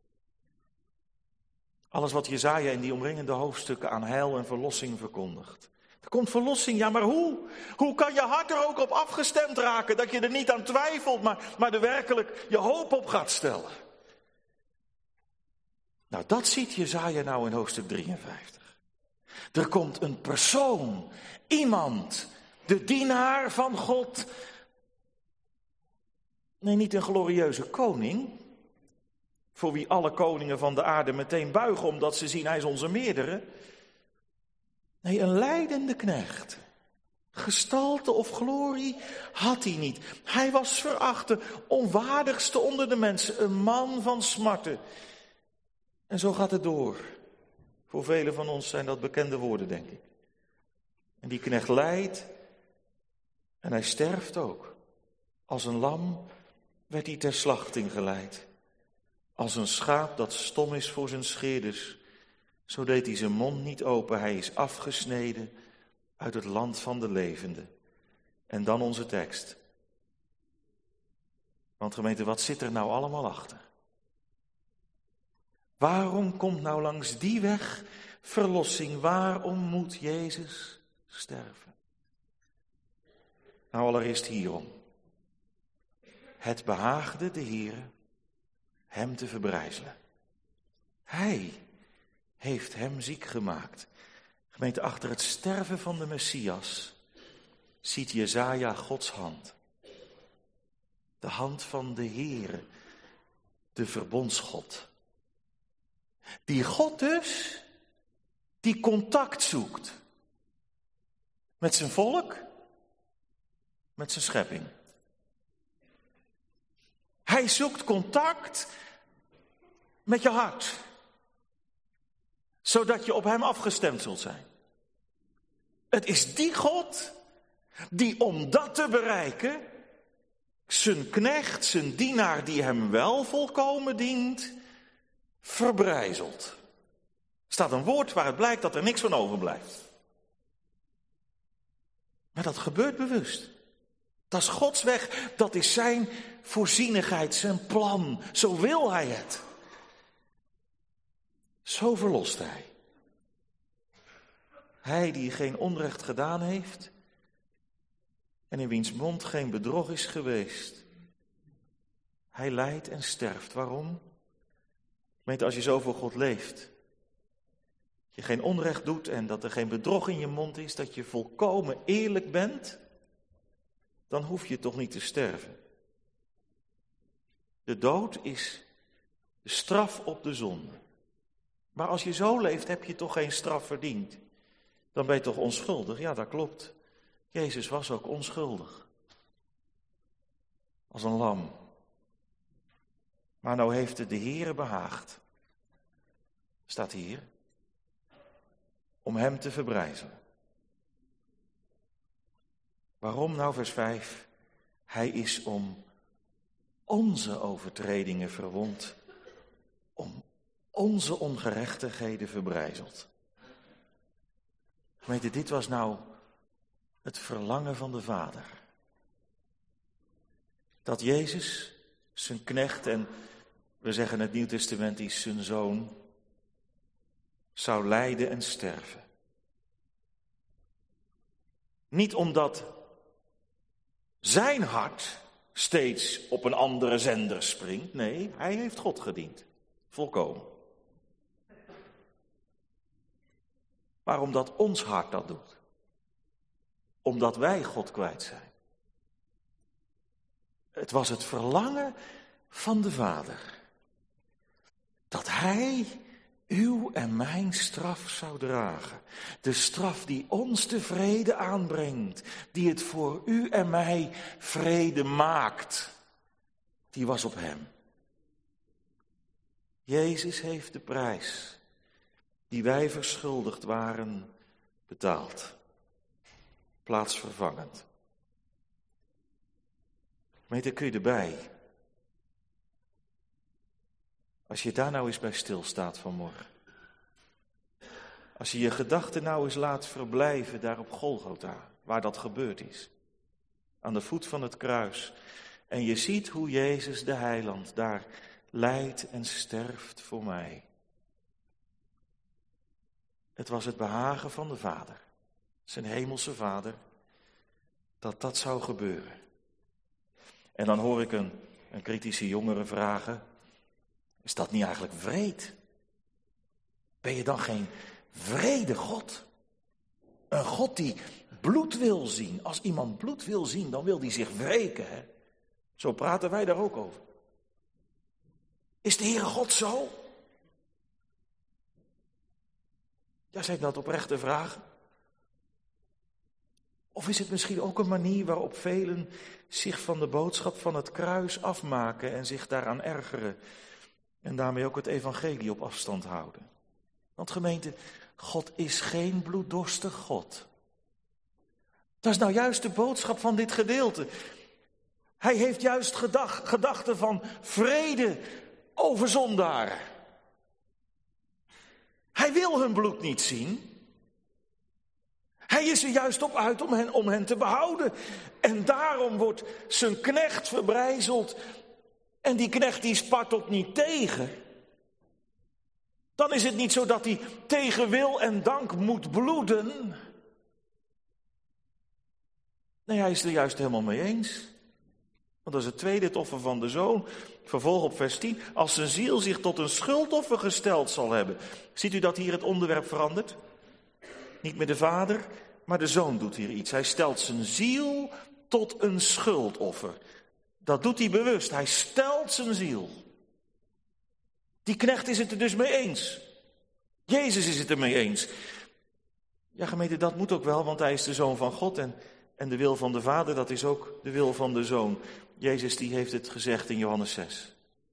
Alles wat Jesaja in die omringende hoofdstukken aan heil en verlossing verkondigt. Er komt verlossing, ja, maar hoe? Hoe kan je hart er ook op afgestemd raken? Dat je er niet aan twijfelt, maar er werkelijk je hoop op gaat stellen. Nou, dat ziet Jesaja nou in hoofdstuk 53. Er komt een persoon, iemand, de dienaar van God. Nee, niet een glorieuze koning, voor wie alle koningen van de aarde meteen buigen, omdat ze zien hij is onze meerdere. Nee, een lijdende knecht. Gestalte of glorie had hij niet. Hij was verachte, onwaardigste onder de mensen, een man van smarten. En zo gaat het door. Voor velen van ons zijn dat bekende woorden, denk ik. En die knecht lijdt en hij sterft ook. Als een lam werd hij ter slachting geleid. Als een schaap dat stom is voor zijn scheerders, zo deed hij zijn mond niet open. Hij is afgesneden uit het land van de levenden. En dan onze tekst. Want gemeente, wat zit er nou allemaal achter? Waarom komt nou langs die weg verlossing? Waarom moet Jezus sterven? Nou, allereerst hierom. Het behaagde de Heere hem te verbrijzelen. Hij heeft hem ziek gemaakt. Gemeente, achter het sterven van de Messias ziet Jesaja Gods hand. De hand van de Heere, de verbondsgod. Die God dus, die contact zoekt. Met zijn volk, met zijn schepping. Hij zoekt contact met je hart. Zodat je op hem afgestemd zult zijn. Het is die God die om dat te bereiken zijn knecht, zijn dienaar die hem wel volkomen dient, verbrijzelt. Er staat een woord waar het blijkt dat er niks van overblijft. Maar dat gebeurt bewust. Dat is Gods weg, dat is zijn voorzienigheid, zijn plan. Zo wil hij het. Zo verlost hij. Hij die geen onrecht gedaan heeft en in wiens mond geen bedrog is geweest. Hij lijdt en sterft. Waarom? Gemeente, als je zo voor God leeft, dat je geen onrecht doet en dat er geen bedrog in je mond is, dat je volkomen eerlijk bent, dan hoef je toch niet te sterven. De dood is de straf op de zonde. Maar als je zo leeft, heb je toch geen straf verdiend. Dan ben je toch onschuldig? Ja, dat klopt. Jezus was ook onschuldig. Als een lam. Maar nou heeft het de Heere behaagd. Staat hier. Om hem te verbrijzelen. Waarom nou vers 5? Hij is om onze overtredingen verwond. Om onze ongerechtigheden verbrijzeld. Gemeente, dit was nou het verlangen van de Vader. Dat Jezus, zijn knecht en we zeggen het Nieuw Testament is zijn zoon, zou lijden en sterven. Niet omdat zijn hart steeds op een andere zender springt. Nee, hij heeft God gediend. Volkomen. Maar omdat ons hart dat doet. Omdat wij God kwijt zijn. Het was het verlangen van de Vader. Dat hij uw en mijn straf zou dragen. De straf die ons de vrede aanbrengt. Die het voor u en mij vrede maakt. Die was op hem. Jezus heeft de prijs die wij verschuldigd waren betaald. Plaatsvervangend. Gemeente, kun je erbij? Als je daar nou eens bij stilstaat vanmorgen. Als je je gedachten nou eens laat verblijven daar op Golgotha, waar dat gebeurd is. Aan de voet van het kruis. En je ziet hoe Jezus de heiland daar lijdt en sterft voor mij. Het was het behagen van de Vader, zijn hemelse Vader, dat dat zou gebeuren. En dan hoor ik een kritische jongere vragen, is dat niet eigenlijk wreed? Ben je dan geen wrede God? Een God die bloed wil zien. Als iemand bloed wil zien, dan wil die zich wreken. Hè? Zo praten wij daar ook over. Is de Heere God zo? Ja, zijn dat oprechte vragen? Of is het misschien ook een manier waarop velen zich van de boodschap van het kruis afmaken en zich daaraan ergeren en daarmee ook het evangelie op afstand houden? Want gemeente, God is geen bloeddorstig God. Dat is nou juist de boodschap van dit gedeelte. Hij heeft juist gedachten van vrede over zondaren. Hij wil hun bloed niet zien. Hij is er juist op uit om hen te behouden. En daarom wordt zijn knecht verbrijzeld. En die knecht die spartelt niet tegen. Dan is het niet zo dat hij tegen wil en dank moet bloeden. Nee, hij is er juist helemaal mee eens. Want dat is het tweede, het offer van de zoon. Vervolg op vers 10. Als zijn ziel zich tot een schuldoffer gesteld zal hebben. Ziet u dat hier het onderwerp verandert? Niet meer de vader, maar de zoon doet hier iets. Hij stelt zijn ziel tot een schuldoffer. Dat doet hij bewust. Hij stelt zijn ziel. Die knecht is het er dus mee eens. Jezus is het er mee eens. Ja, gemeente, dat moet ook wel, want hij is de zoon van God. En de wil van de vader, dat is ook de wil van de zoon. Jezus die heeft het gezegd in Johannes 6.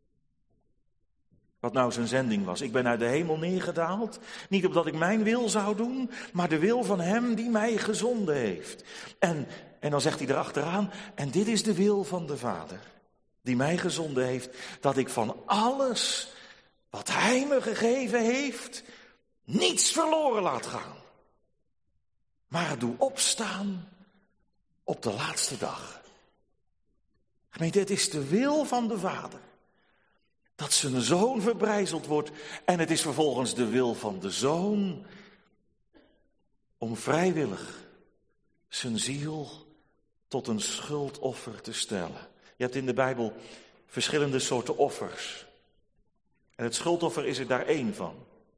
Wat nou zijn zending was. Ik ben uit de hemel neergedaald. Niet opdat ik mijn wil zou doen, maar de wil van hem die mij gezonden heeft. En dan zegt hij erachteraan, en dit is de wil van de Vader, die mij gezonden heeft, dat ik van alles wat hij me gegeven heeft, niets verloren laat gaan. Maar doe opstaan op de laatste dag. Gemeente, het is de wil van de Vader dat zijn zoon verbrijzeld wordt. En het is vervolgens de wil van de zoon om vrijwillig zijn ziel tot een schuldoffer te stellen. Je hebt in de Bijbel verschillende soorten offers. En het schuldoffer is er daar één van.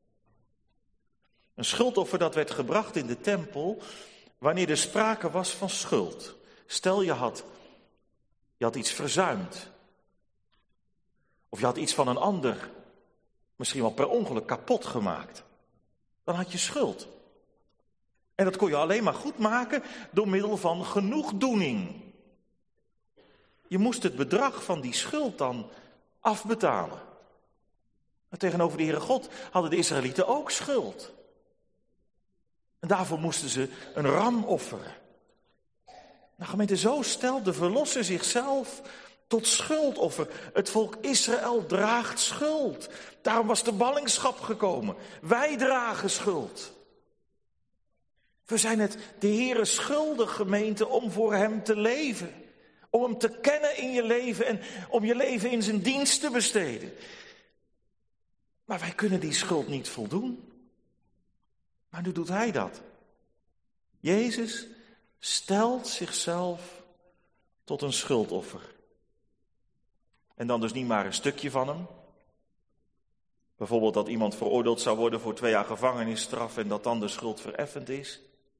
Een schuldoffer dat werd gebracht in de tempel wanneer er sprake was van schuld. Stel je had iets verzuimd. Of je had iets van een ander, misschien wel per ongeluk, kapot gemaakt. Dan had je schuld. En dat kon je alleen maar goed maken door middel van genoegdoening. Je moest het bedrag van die schuld dan afbetalen. Maar tegenover de Heere God hadden de Israëlieten ook schuld. En daarvoor moesten ze een ram offeren. Nou gemeente, zo stelt de verlosser zichzelf tot schuldoffer. Het volk Israël draagt schuld. Daarom was de ballingschap gekomen. Wij dragen schuld. We zijn het de Heere schuldig, gemeente, om voor hem te leven. Om hem te kennen in je leven en om je leven in zijn dienst te besteden. Maar wij kunnen die schuld niet voldoen. Maar nu doet hij dat. Jezus stelt zichzelf tot een schuldoffer. En dan dus niet maar een stukje van hem. Bijvoorbeeld dat iemand veroordeeld zou worden voor 2 jaar gevangenisstraf en dat dan de schuld vereffend is.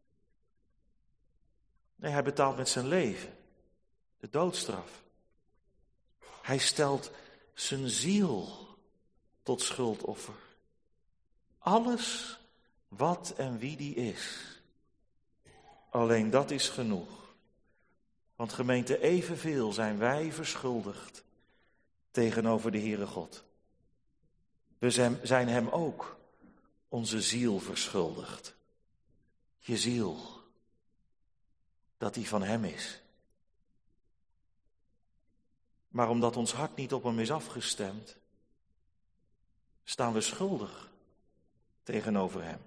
Nee, hij betaalt met zijn leven de doodstraf. Hij stelt zijn ziel tot schuldoffer. Alles wat en wie die is. Alleen dat is genoeg. Want gemeente, evenveel zijn wij verschuldigd tegenover de Heere God. We zijn hem ook onze ziel verschuldigd. Je ziel, dat die van hem is. Maar omdat ons hart niet op hem is afgestemd, staan we schuldig tegenover hem.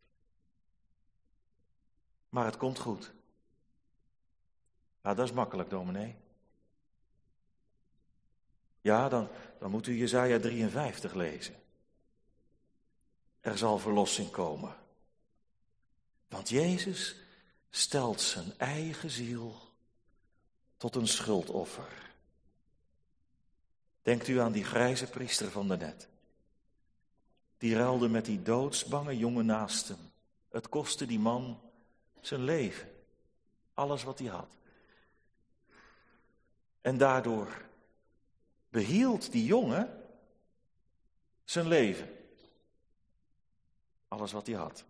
Maar het komt goed. Nou, dat is makkelijk, dominee. Ja, dan moet u Jesaja 53 lezen. Er zal verlossing komen. Want Jezus stelt zijn eigen ziel tot een schuldoffer. Denkt u aan die grijze priester van daarnet. Die ruilde met die doodsbange jongen naast hem. Het kostte die man zijn leven. Alles wat hij had. En daardoor behield die jongen zijn leven. Alles wat hij had.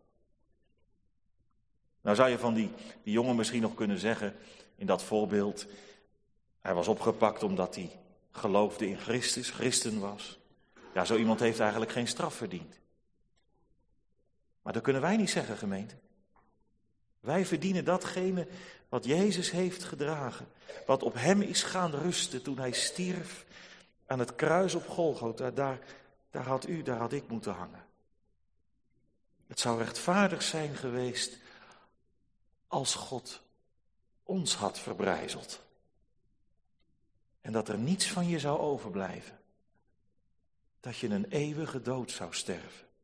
Nou zou je van die jongen misschien nog kunnen zeggen, in dat voorbeeld, hij was opgepakt omdat hij geloofde in Christus, christen was. Ja, zo iemand heeft eigenlijk geen straf verdiend. Maar dat kunnen wij niet zeggen, gemeente. Wij verdienen datgene wat Jezus heeft gedragen. Wat op hem is gaan rusten toen hij stierf aan het kruis op Golgotha. Daar had ik moeten hangen. Het zou rechtvaardig zijn geweest als God ons had verbrijzeld. En dat er niets van je zou overblijven. Dat je een eeuwige dood zou sterven.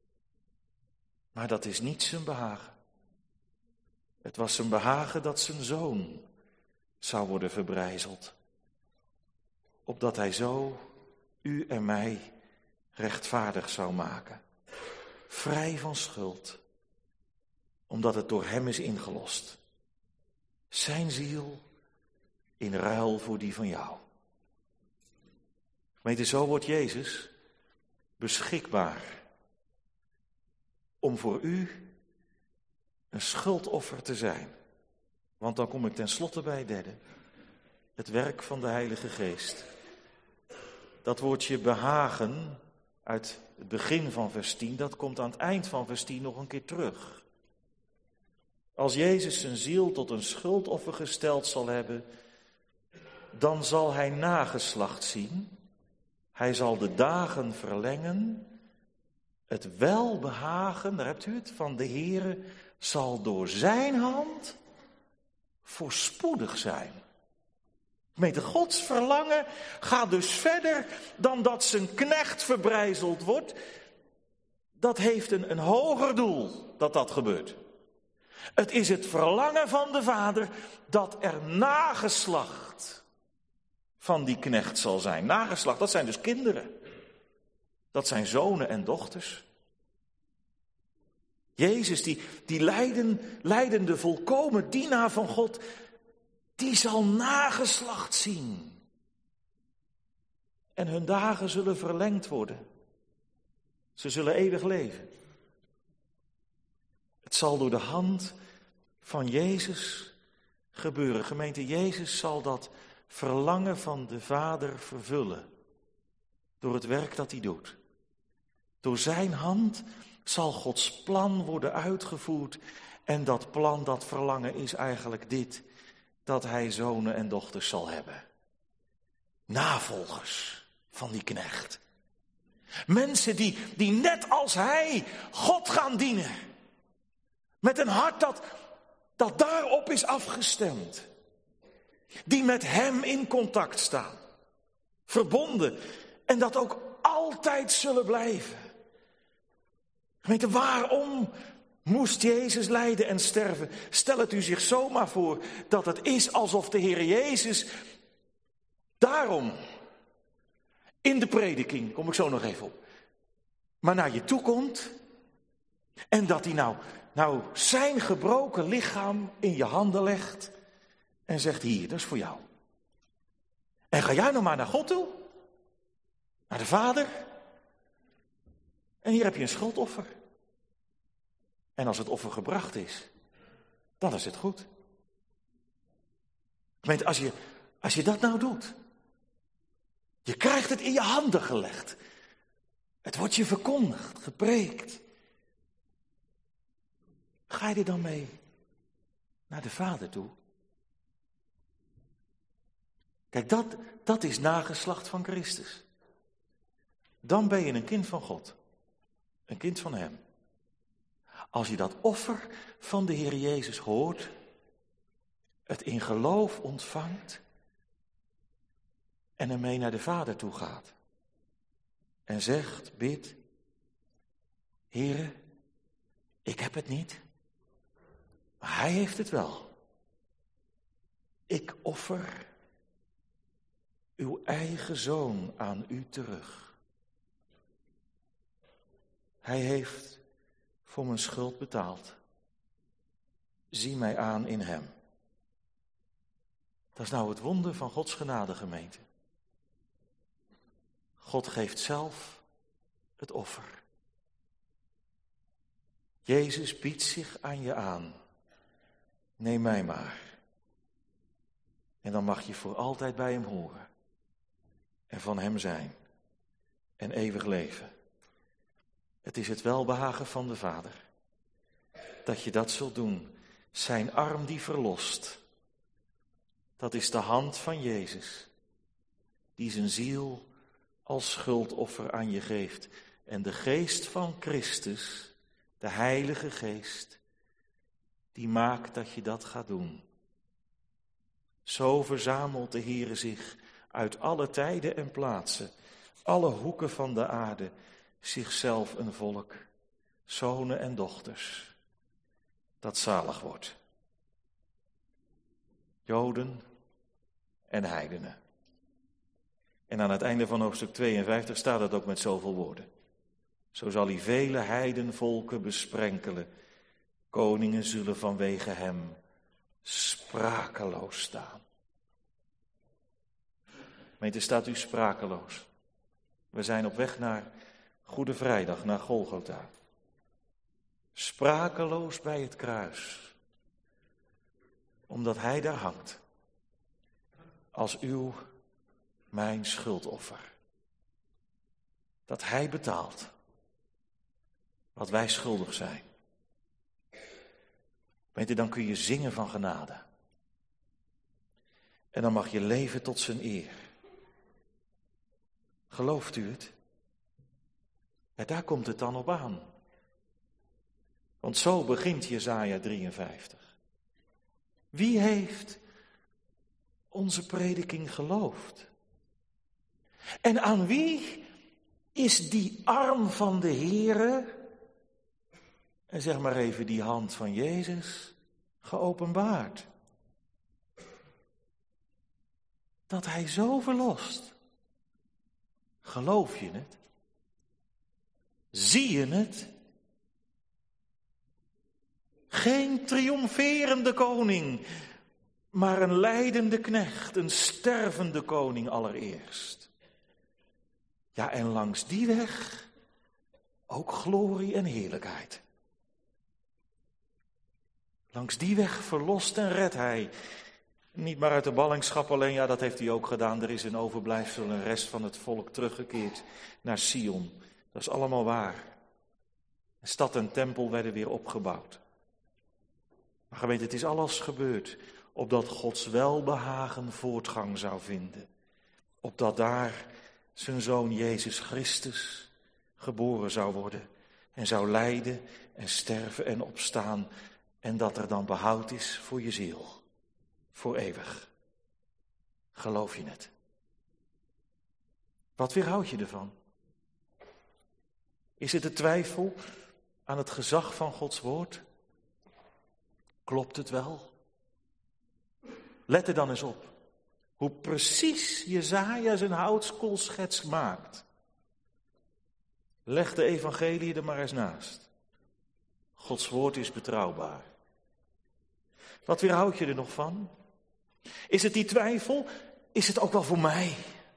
Maar dat is niet zijn behagen. Het was zijn behagen dat zijn zoon zou worden verbrijzeld. Opdat hij zo u en mij rechtvaardig zou maken. Vrij van schuld. Omdat het door hem is ingelost. Zijn ziel in ruil voor die van jou. Gemeente, zo wordt Jezus beschikbaar om voor u een schuldoffer te zijn. Want dan kom ik tenslotte bij het derde. Het werk van de Heilige Geest. Dat woordje behagen uit het begin van vers 10, dat komt aan het eind van vers 10 nog een keer terug. Als Jezus zijn ziel tot een schuldoffer gesteld zal hebben, dan zal hij nageslacht zien. Hij zal de dagen verlengen. Het welbehagen, daar hebt u het, van de Heere zal door zijn hand voorspoedig zijn. Gemeente, Gods verlangen gaat dus verder dan dat zijn knecht verbrijzeld wordt. Dat heeft een hoger doel dat gebeurt. Het is het verlangen van de Vader dat er nageslacht van die knecht zal zijn. Nageslacht, dat zijn dus kinderen. Dat zijn zonen en dochters. Jezus, die lijdende volkomen dienaar van God, die zal nageslacht zien. En hun dagen zullen verlengd worden. Ze zullen eeuwig leven. Het zal door de hand van Jezus gebeuren. Gemeente, Jezus zal dat verlangen van de Vader vervullen. Door het werk dat hij doet. Door zijn hand zal Gods plan worden uitgevoerd. En dat plan, dat verlangen is eigenlijk dit. Dat hij zonen en dochters zal hebben. Navolgers van die knecht. Mensen die net als hij God gaan dienen. Met een hart dat daarop is afgestemd. Die met hem in contact staan. Verbonden. En dat ook altijd zullen blijven. Gemeente, waarom moest Jezus lijden en sterven? Stel het u zich zomaar voor dat het is alsof de Heer Jezus daarom in de prediking, kom ik zo nog even op, maar naar je toe komt en dat hij nou zijn gebroken lichaam in je handen legt en zegt, hier, dat is voor jou. En ga jij nou maar naar God toe, naar de Vader, en hier heb je een schuldoffer. En als het offer gebracht is, dan is het goed. Gemeente, als je dat nou doet, je krijgt het in je handen gelegd. Het wordt je verkondigd, gepreekt. Ga je er dan mee naar de Vader toe? Kijk, dat is nageslacht van Christus. Dan ben je een kind van God. Een kind van hem. Als je dat offer van de Heer Jezus hoort, het in geloof ontvangt en ermee naar de Vader toe gaat. En zegt, bid, Heere, ik heb het niet, maar hij heeft het wel. Ik offer uw eigen zoon aan u terug. Hij heeft voor mijn schuld betaald. Zie mij aan in hem. Dat is nou het wonder van Gods genade, gemeente. God geeft zelf het offer. Jezus biedt zich aan je aan. Neem mij maar. En dan mag je voor altijd bij hem horen. En van hem zijn. En eeuwig leven. Het is het welbehagen van de Vader. Dat je dat zult doen. Zijn arm die verlost. Dat is de hand van Jezus. Die zijn ziel als schuldoffer aan je geeft. En de geest van Christus, de Heilige Geest, die maakt dat je dat gaat doen. Zo verzamelt de Heere zich uit alle tijden en plaatsen, alle hoeken van de aarde, zichzelf een volk, zonen en dochters, dat zalig wordt. Joden en heidenen. En aan het einde van hoofdstuk 52 staat het ook met zoveel woorden. Zo zal hij vele heidenvolken besprenkelen. Koningen zullen vanwege hem sprakeloos staan. Gemeente, staat u sprakeloos? We zijn op weg naar Goede Vrijdag, naar Golgotha. Sprakeloos bij het kruis. Omdat hij daar hangt. Als mijn schuldoffer. Dat hij betaalt. Wat wij schuldig zijn. Weet je, dan kun je zingen van genade. En dan mag je leven tot zijn eer. Gelooft u het? Ja, daar komt het dan op aan. Want zo begint Jesaja 53. Wie heeft onze prediking geloofd? En aan wie is die arm van de Heere, en zeg maar even die hand van Jezus, geopenbaard? Dat hij zo verlost. Geloof je het? Zie je het? Geen triomferende koning, maar een lijdende knecht, een stervende koning allereerst. Ja, en langs die weg ook glorie en heerlijkheid. Langs die weg verlost en redt hij. Niet maar uit de ballingschap alleen, ja, dat heeft hij ook gedaan. Er is een overblijfsel, een rest van het volk teruggekeerd naar Sion. Dat is allemaal waar. Stad en tempel werden weer opgebouwd. Maar gemeente, het is alles gebeurd opdat Gods welbehagen voortgang zou vinden. Opdat daar zijn zoon Jezus Christus geboren zou worden. En zou lijden en sterven en opstaan. En dat er dan behoud is voor je ziel. Voor eeuwig. Geloof je het? Wat weerhoud je ervan? Is het de twijfel aan het gezag van Gods woord? Klopt het wel? Let er dan eens op. Hoe precies Jesaja zijn houtskoolschets maakt. Leg de evangelie er maar eens naast. Gods woord is betrouwbaar. Wat weerhoud je er nog van? Is het die twijfel? Is het ook wel voor mij?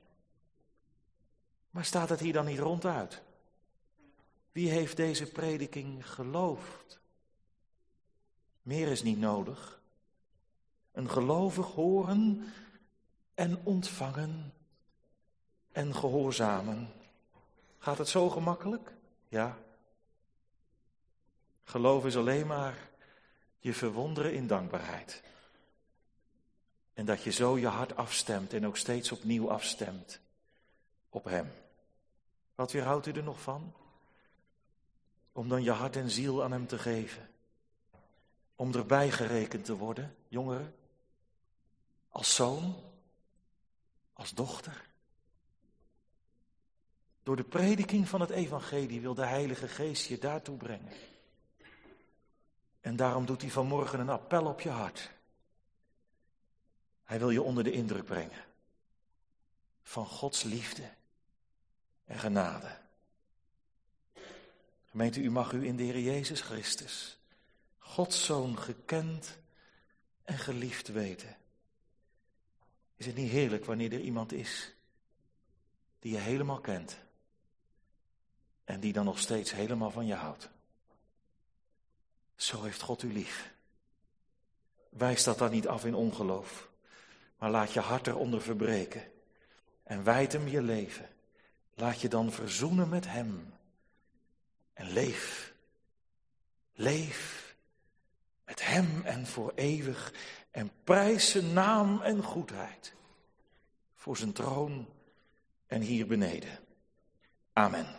Maar staat het hier dan niet ronduit? Wie heeft deze prediking geloofd? Meer is niet nodig. Een gelovig horen en ontvangen en gehoorzamen. Gaat het zo gemakkelijk? Ja. Geloof is alleen maar je verwonderen in dankbaarheid. En dat je zo je hart afstemt en ook steeds opnieuw afstemt op hem. Wat weerhoudt u er nog van? Om dan je hart en ziel aan hem te geven. Om erbij gerekend te worden, jongeren. Als zoon, als dochter. Door de prediking van het evangelie wil de Heilige Geest je daartoe brengen. En daarom doet hij vanmorgen een appel op je hart. Hij wil je onder de indruk brengen. Van Gods liefde en genade. Gemeente, u mag u in de Heer Jezus Christus, Gods Zoon, gekend en geliefd weten. Is het niet heerlijk wanneer er iemand is die je helemaal kent en die dan nog steeds helemaal van je houdt? Zo heeft God u lief. Wijs dat dan niet af in ongeloof, maar laat je hart eronder verbreken en wijd hem je leven. Laat je dan verzoenen met hem en leef. Leef met hem en voor eeuwig en prijs zijn naam en goedheid voor zijn troon en hier beneden. Amen.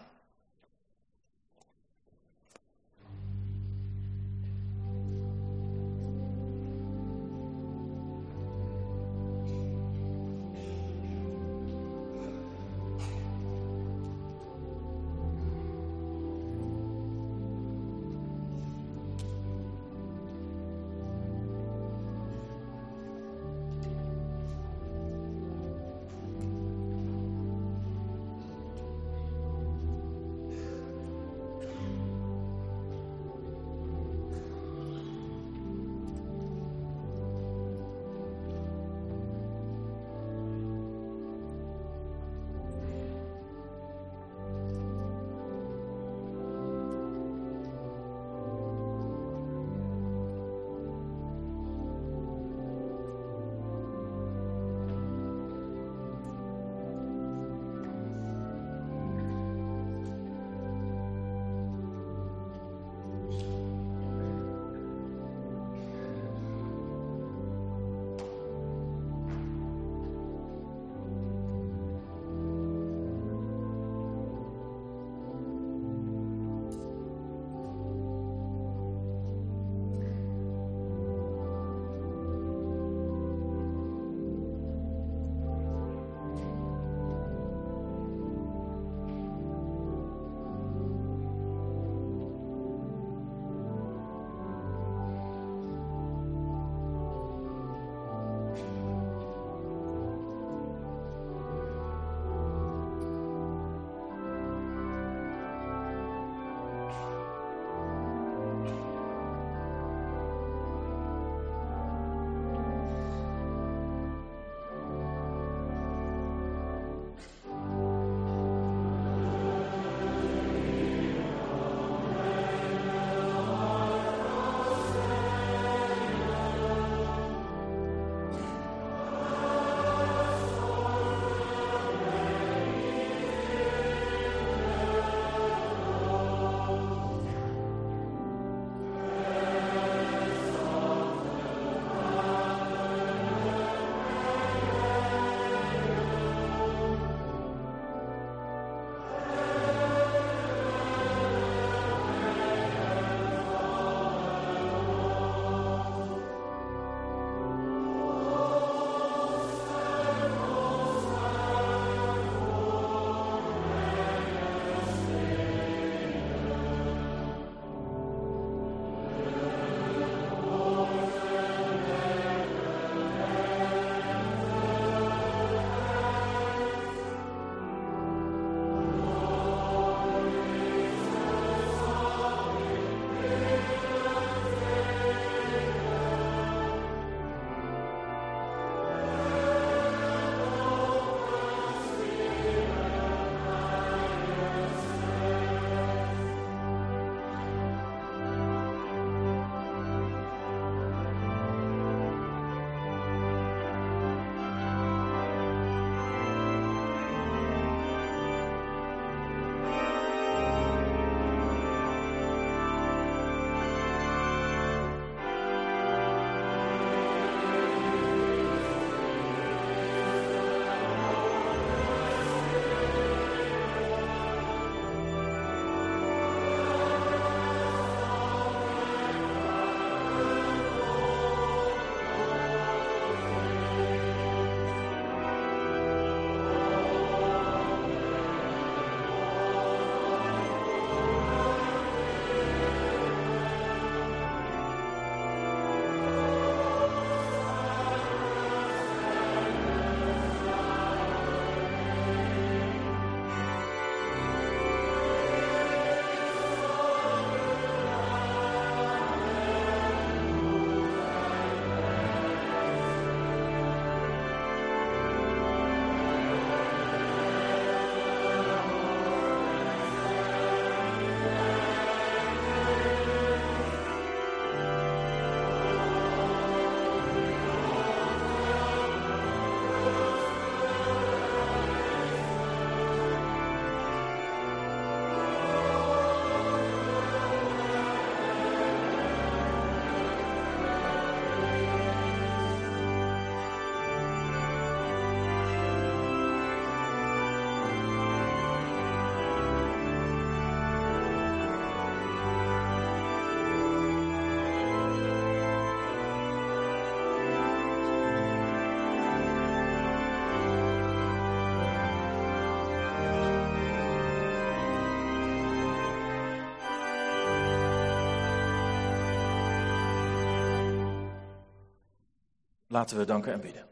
Laten we danken en bidden.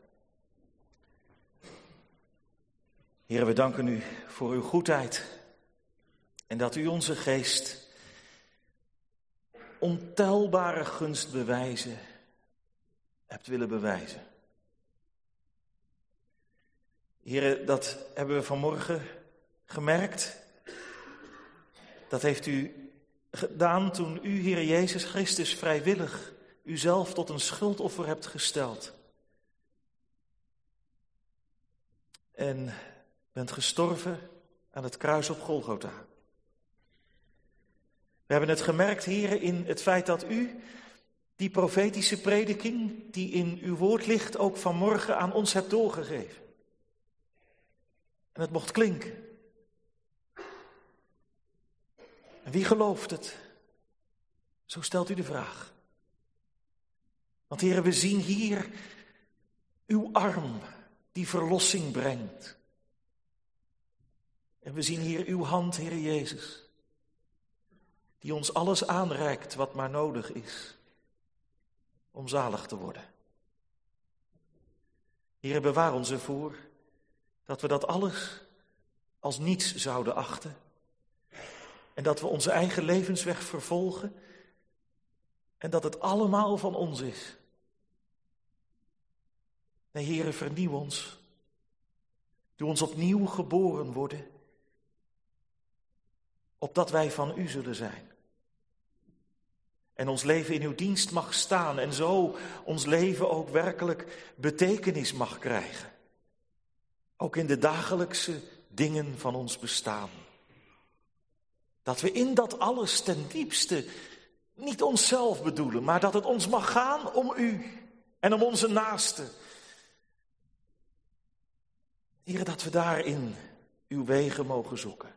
Heer, we danken u voor uw goedheid en dat u onze geest ontelbare gunstbewijzen hebt willen bewijzen. Heer, dat hebben we vanmorgen gemerkt. Dat heeft u gedaan toen u, Heer Jezus Christus, vrijwillig uzelf tot een schuldoffer hebt gesteld. En bent gestorven aan het kruis op Golgotha. We hebben het gemerkt, Heer, in het feit dat u die profetische prediking die in uw woord ligt ook vanmorgen aan ons hebt doorgegeven. En het mocht klinken. En wie gelooft het? Zo stelt u de vraag. Want Heer, we zien hier uw arm die verlossing brengt. En we zien hier uw hand, Heer Jezus, die ons alles aanreikt wat maar nodig is om zalig te worden. Heer, bewaar ons ervoor dat we dat alles als niets zouden achten en dat we onze eigen levensweg vervolgen en dat het allemaal van ons is. Nee, Heere, vernieuw ons. Doe ons opnieuw geboren worden, opdat wij van u zullen zijn. En ons leven in uw dienst mag staan en zo ons leven ook werkelijk betekenis mag krijgen. Ook in de dagelijkse dingen van ons bestaan. Dat we in dat alles ten diepste niet onszelf bedoelen, maar dat het ons mag gaan om u en om onze naasten. Heer, dat we daarin uw wegen mogen zoeken.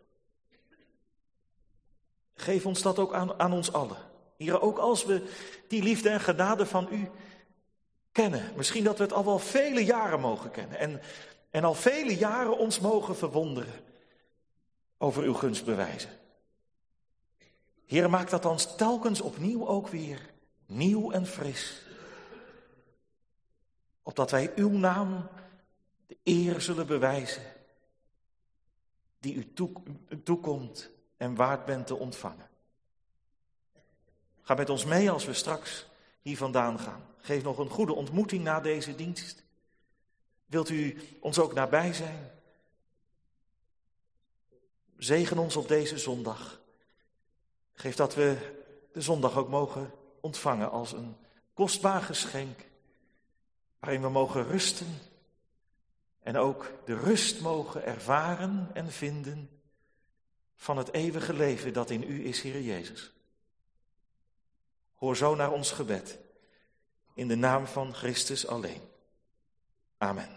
Geef ons dat ook aan ons allen. Heer, ook als we die liefde en genade van u kennen. Misschien dat we het al wel vele jaren mogen kennen. En al vele jaren ons mogen verwonderen over uw gunstbewijzen. Heer, maak dat dan telkens opnieuw ook weer nieuw en fris. Opdat wij uw naam de eer zullen bewijzen die u toekomt en waard bent te ontvangen. Ga met ons mee als we straks hier vandaan gaan. Geef nog een goede ontmoeting na deze dienst. Wilt u ons ook nabij zijn? Zegen ons op deze zondag. Geef dat we de zondag ook mogen ontvangen als een kostbaar geschenk, waarin we mogen rusten en ook de rust mogen ervaren en vinden van het eeuwige leven dat in u is, Heer Jezus. Hoor zo naar ons gebed, in de naam van Christus alleen. Amen.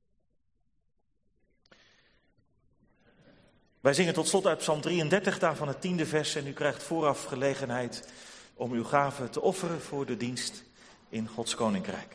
Wij zingen tot slot uit Psalm 33, daarvan het 10e vers, en u krijgt vooraf gelegenheid om uw gave te offeren voor de dienst in Gods Koninkrijk.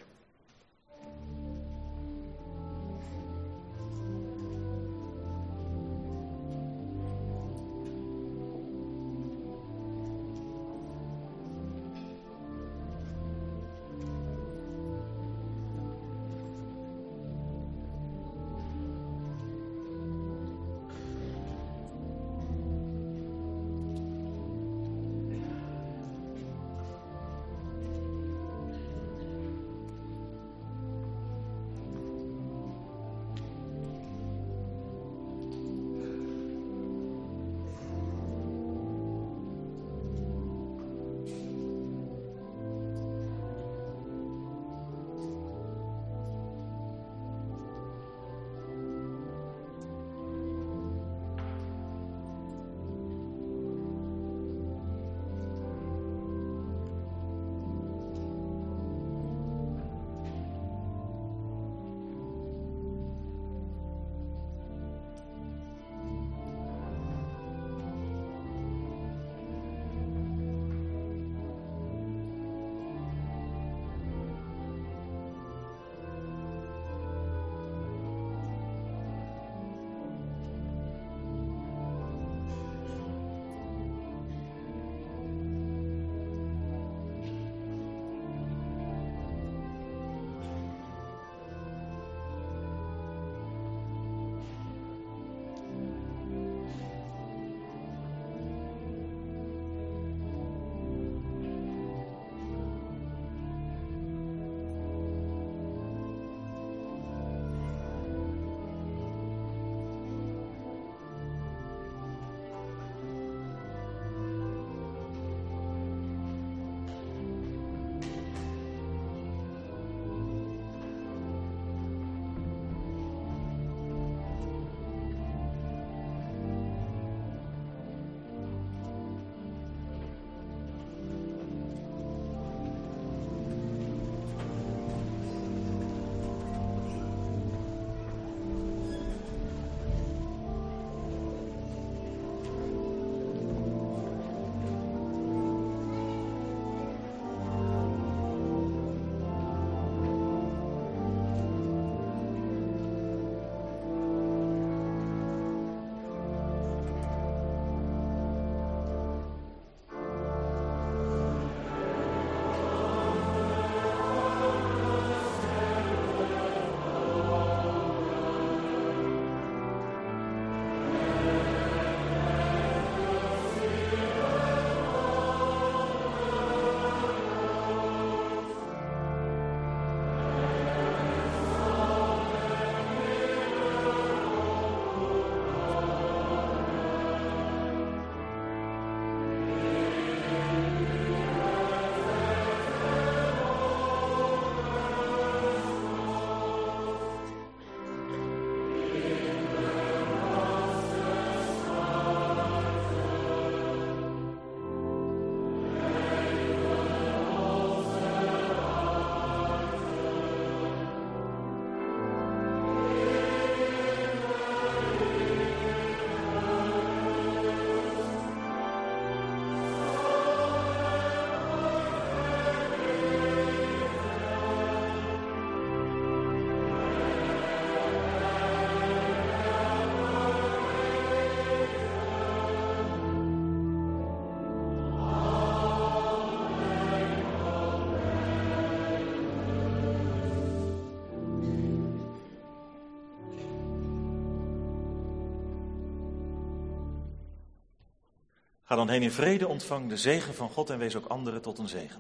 Ga dan heen in vrede, ontvang de zegen van God en wees ook anderen tot een zegen.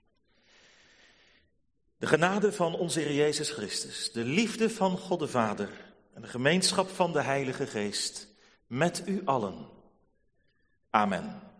De genade van onze Heer Jezus Christus, de liefde van God de Vader en de gemeenschap van de Heilige Geest met u allen. Amen.